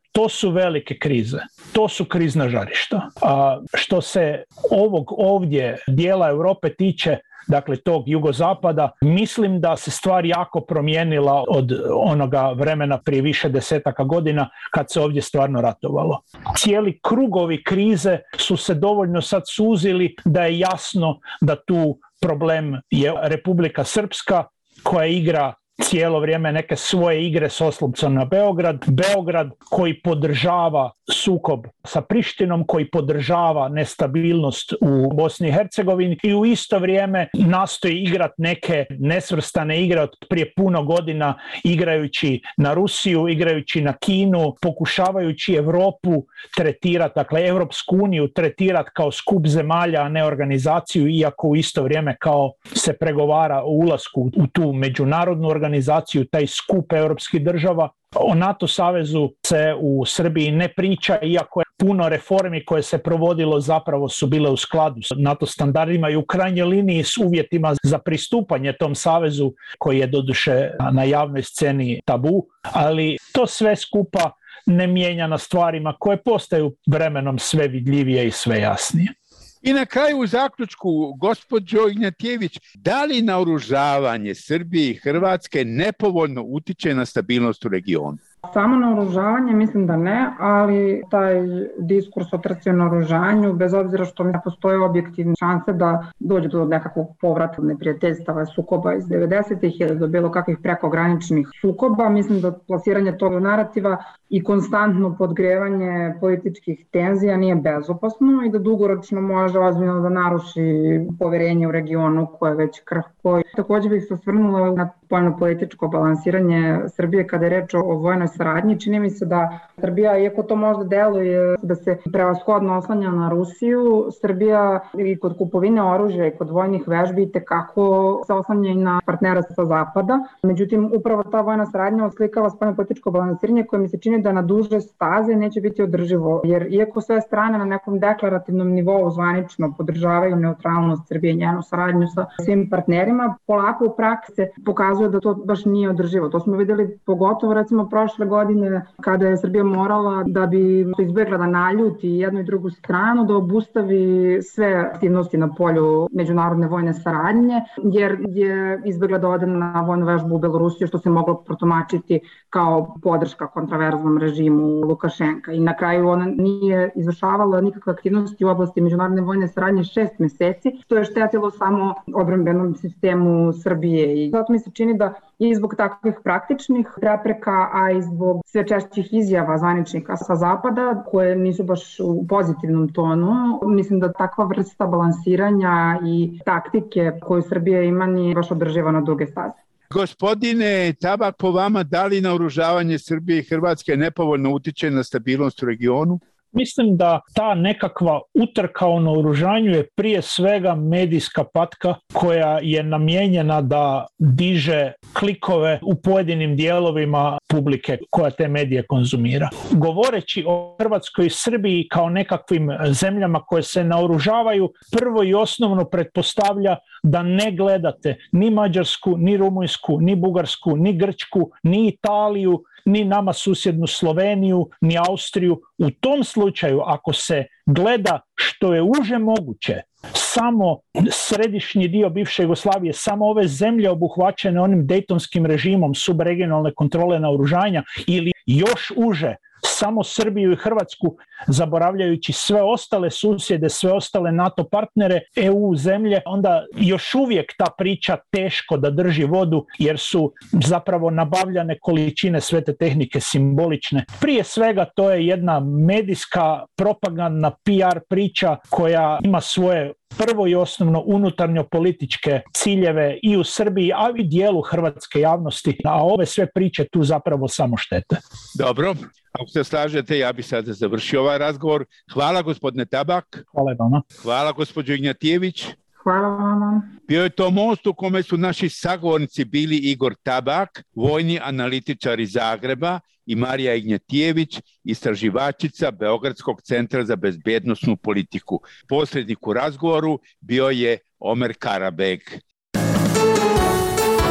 Speaker 24: To su velike krize, to su krizna žarišta. A što se ovog ovdje dijela Europe tiče, dakle tog jugozapada, mislim da se stvar jako promijenila od onoga vremena prije više desetaka godina kad se ovdje stvarno ratovalo. Cijeli krugovi krize su se dovoljno sad suzili da je jasno da tu problem je Republika Srpska koja igra cijelo vrijeme neke svoje igre s oslupcom na Beograd. Beograd koji podržava sukob sa Prištinom, koji podržava nestabilnost u Bosni i Hercegovini i u isto vrijeme nastoji igrati neke nesvrstane igre od prije puno godina, igrajući na Rusiju, igrajući na Kinu, pokušavajući Europu tretirati, dakle Europsku uniju tretirati kao skup zemalja, a ne organizaciju, iako u isto vrijeme kao se pregovara o ulasku u tu međunarodnu organizaciju, organizaciju, taj skup europskih država. O NATO savezu se u Srbiji ne priča, iako je puno reformi koje se provodilo zapravo su bile u skladu s NATO standardima i u krajnjoj liniji s uvjetima za pristupanje tom savezu koji je doduše na javnoj sceni tabu, ali to sve skupa ne mijenja na stvarima koje postaju vremenom sve vidljivije i sve jasnije.
Speaker 9: I na kraju u zaključku, gospođo Ignjatjević, da li naoružavanje Srbije i Hrvatske nepovoljno utiče na stabilnost u regionu?
Speaker 10: Samo naoružavanje mislim da ne, ali taj diskurs o trci naoružanju, bez obzira što ne postoje objektivne šanse da dođe do nekakvog povrata neprijateljstava, sukoba iz devedesetih ili do bilo kakvih prekograničnih sukoba, mislim da plasiranje tog narativa i konstantno podgrevanje političkih tenzija nije bezopasno i da dugoročno može ozbiljno da naruši poverenje u regionu koje je već krhko. Također bih se osvrnula na spoljno-političko balansiranje Srbije kada je reč o vojnoj saradnji. Čini mi se da Srbija, iako to možda deluje da se prevashodno oslanja na Rusiju, Srbija i kod kupovine oružja i kod vojnih vežbi itekako se oslanja i na partnera sa zapada. Međutim, upravo ta vojna saradnja oslikava spoljno-političko balansiranje koje mi se čini da na duže staze neće biti održivo, jer iako sve strane na nekom deklarativnom nivou zvanično podržavaju neutralnost Srbije i njenu saradnju sa svim partnerima, polako u praksi se pokazuje da to baš nije održivo. To smo vidjeli pogotovo recimo prošle godine kada je Srbija morala da bi izbjegla da naljuti jednu i drugu stranu, da obustavi sve aktivnosti na polju međunarodne vojne saradnje, jer je izbjegla da ode na vojnu vežbu u Belorusiju, što se moglo protumačiti kao podrška kontraverznom režimu Lukašenka. I na kraju ona nije izvršavala nikakve aktivnosti u oblasti međunarodne vojne saradnje šest mjeseci, što je štetilo samo odbrambenom sistemu Srbije. I zato mi se čini da i zbog takvih praktičnih prepreka, a i zbog sve češćih izjava zvaničnika sa zapada, koje nisu baš u pozitivnom tonu, mislim da takva vrsta balansiranja i taktike koju Srbija ima nije baš održiva na duge staze.
Speaker 9: Gospodine Tabak, po vama, da li naoružavanje Srbije i Hrvatske nepovoljno utiče na stabilnost u regionu?
Speaker 24: Mislim da ta nekakva utrka o naoružanju je prije svega medijska patka koja je namijenjena da diže klikove u pojedinim dijelovima publike koja te medije konzumira. Govoreći o Hrvatskoj i Srbiji kao nekakvim zemljama koje se naoružavaju, prvo i osnovno pretpostavlja da ne gledate ni Mađarsku, ni Rumunjsku, ni Bugarsku, ni Grčku, ni Italiju, ni nama susjednu Sloveniju, ni Austriju. U tom slučaju, ako se gleda što je uže moguće, samo središnji dio bivše Jugoslavije, samo ove zemlje obuhvaćene onim dejtonskim režimom subregionalne kontrole naoružanja ili još uže, samo Srbiju i Hrvatsku, zaboravljajući sve ostale susjede, sve ostale NATO partnere, E U zemlje, onda još uvijek ta priča teško da drži vodu, jer su zapravo nabavljane količine sve te tehnike simbolične. Prije svega to je jedna medijska, propagandna P R priča koja ima svoje prvo i osnovno unutarnjo političke ciljeve i u Srbiji, a i dijelu hrvatske javnosti, a ove sve priče tu zapravo samo štete.
Speaker 9: Dobro, ako se slažete, ja bih sada završio ovaj razgovor. Hvala gospodine Tabak.
Speaker 24: Hvala vama.
Speaker 9: Hvala gospođo Ignjatjević.
Speaker 10: Hvala vama.
Speaker 9: Bio je to most u kome su naši sagovornici bili Igor Tabak, vojni analitičar iz Zagreba, i Marija Ignjatjević, istraživačica Beogradskog centra za bezbednosnu politiku. Posrednik u razgovoru bio je Omer Karabeg.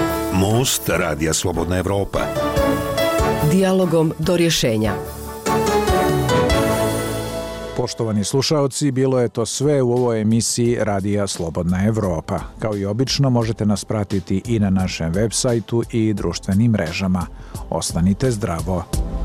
Speaker 7: Most Radija Slobodna Evropa.
Speaker 2: Dijalogom do rješenja.
Speaker 6: Poštovani slušaoci, bilo je to sve u ovoj emisiji Radija Slobodna Evropa. Kao i obično, možete nas pratiti i na našem web sajtu i društvenim mrežama. Ostanite zdravo!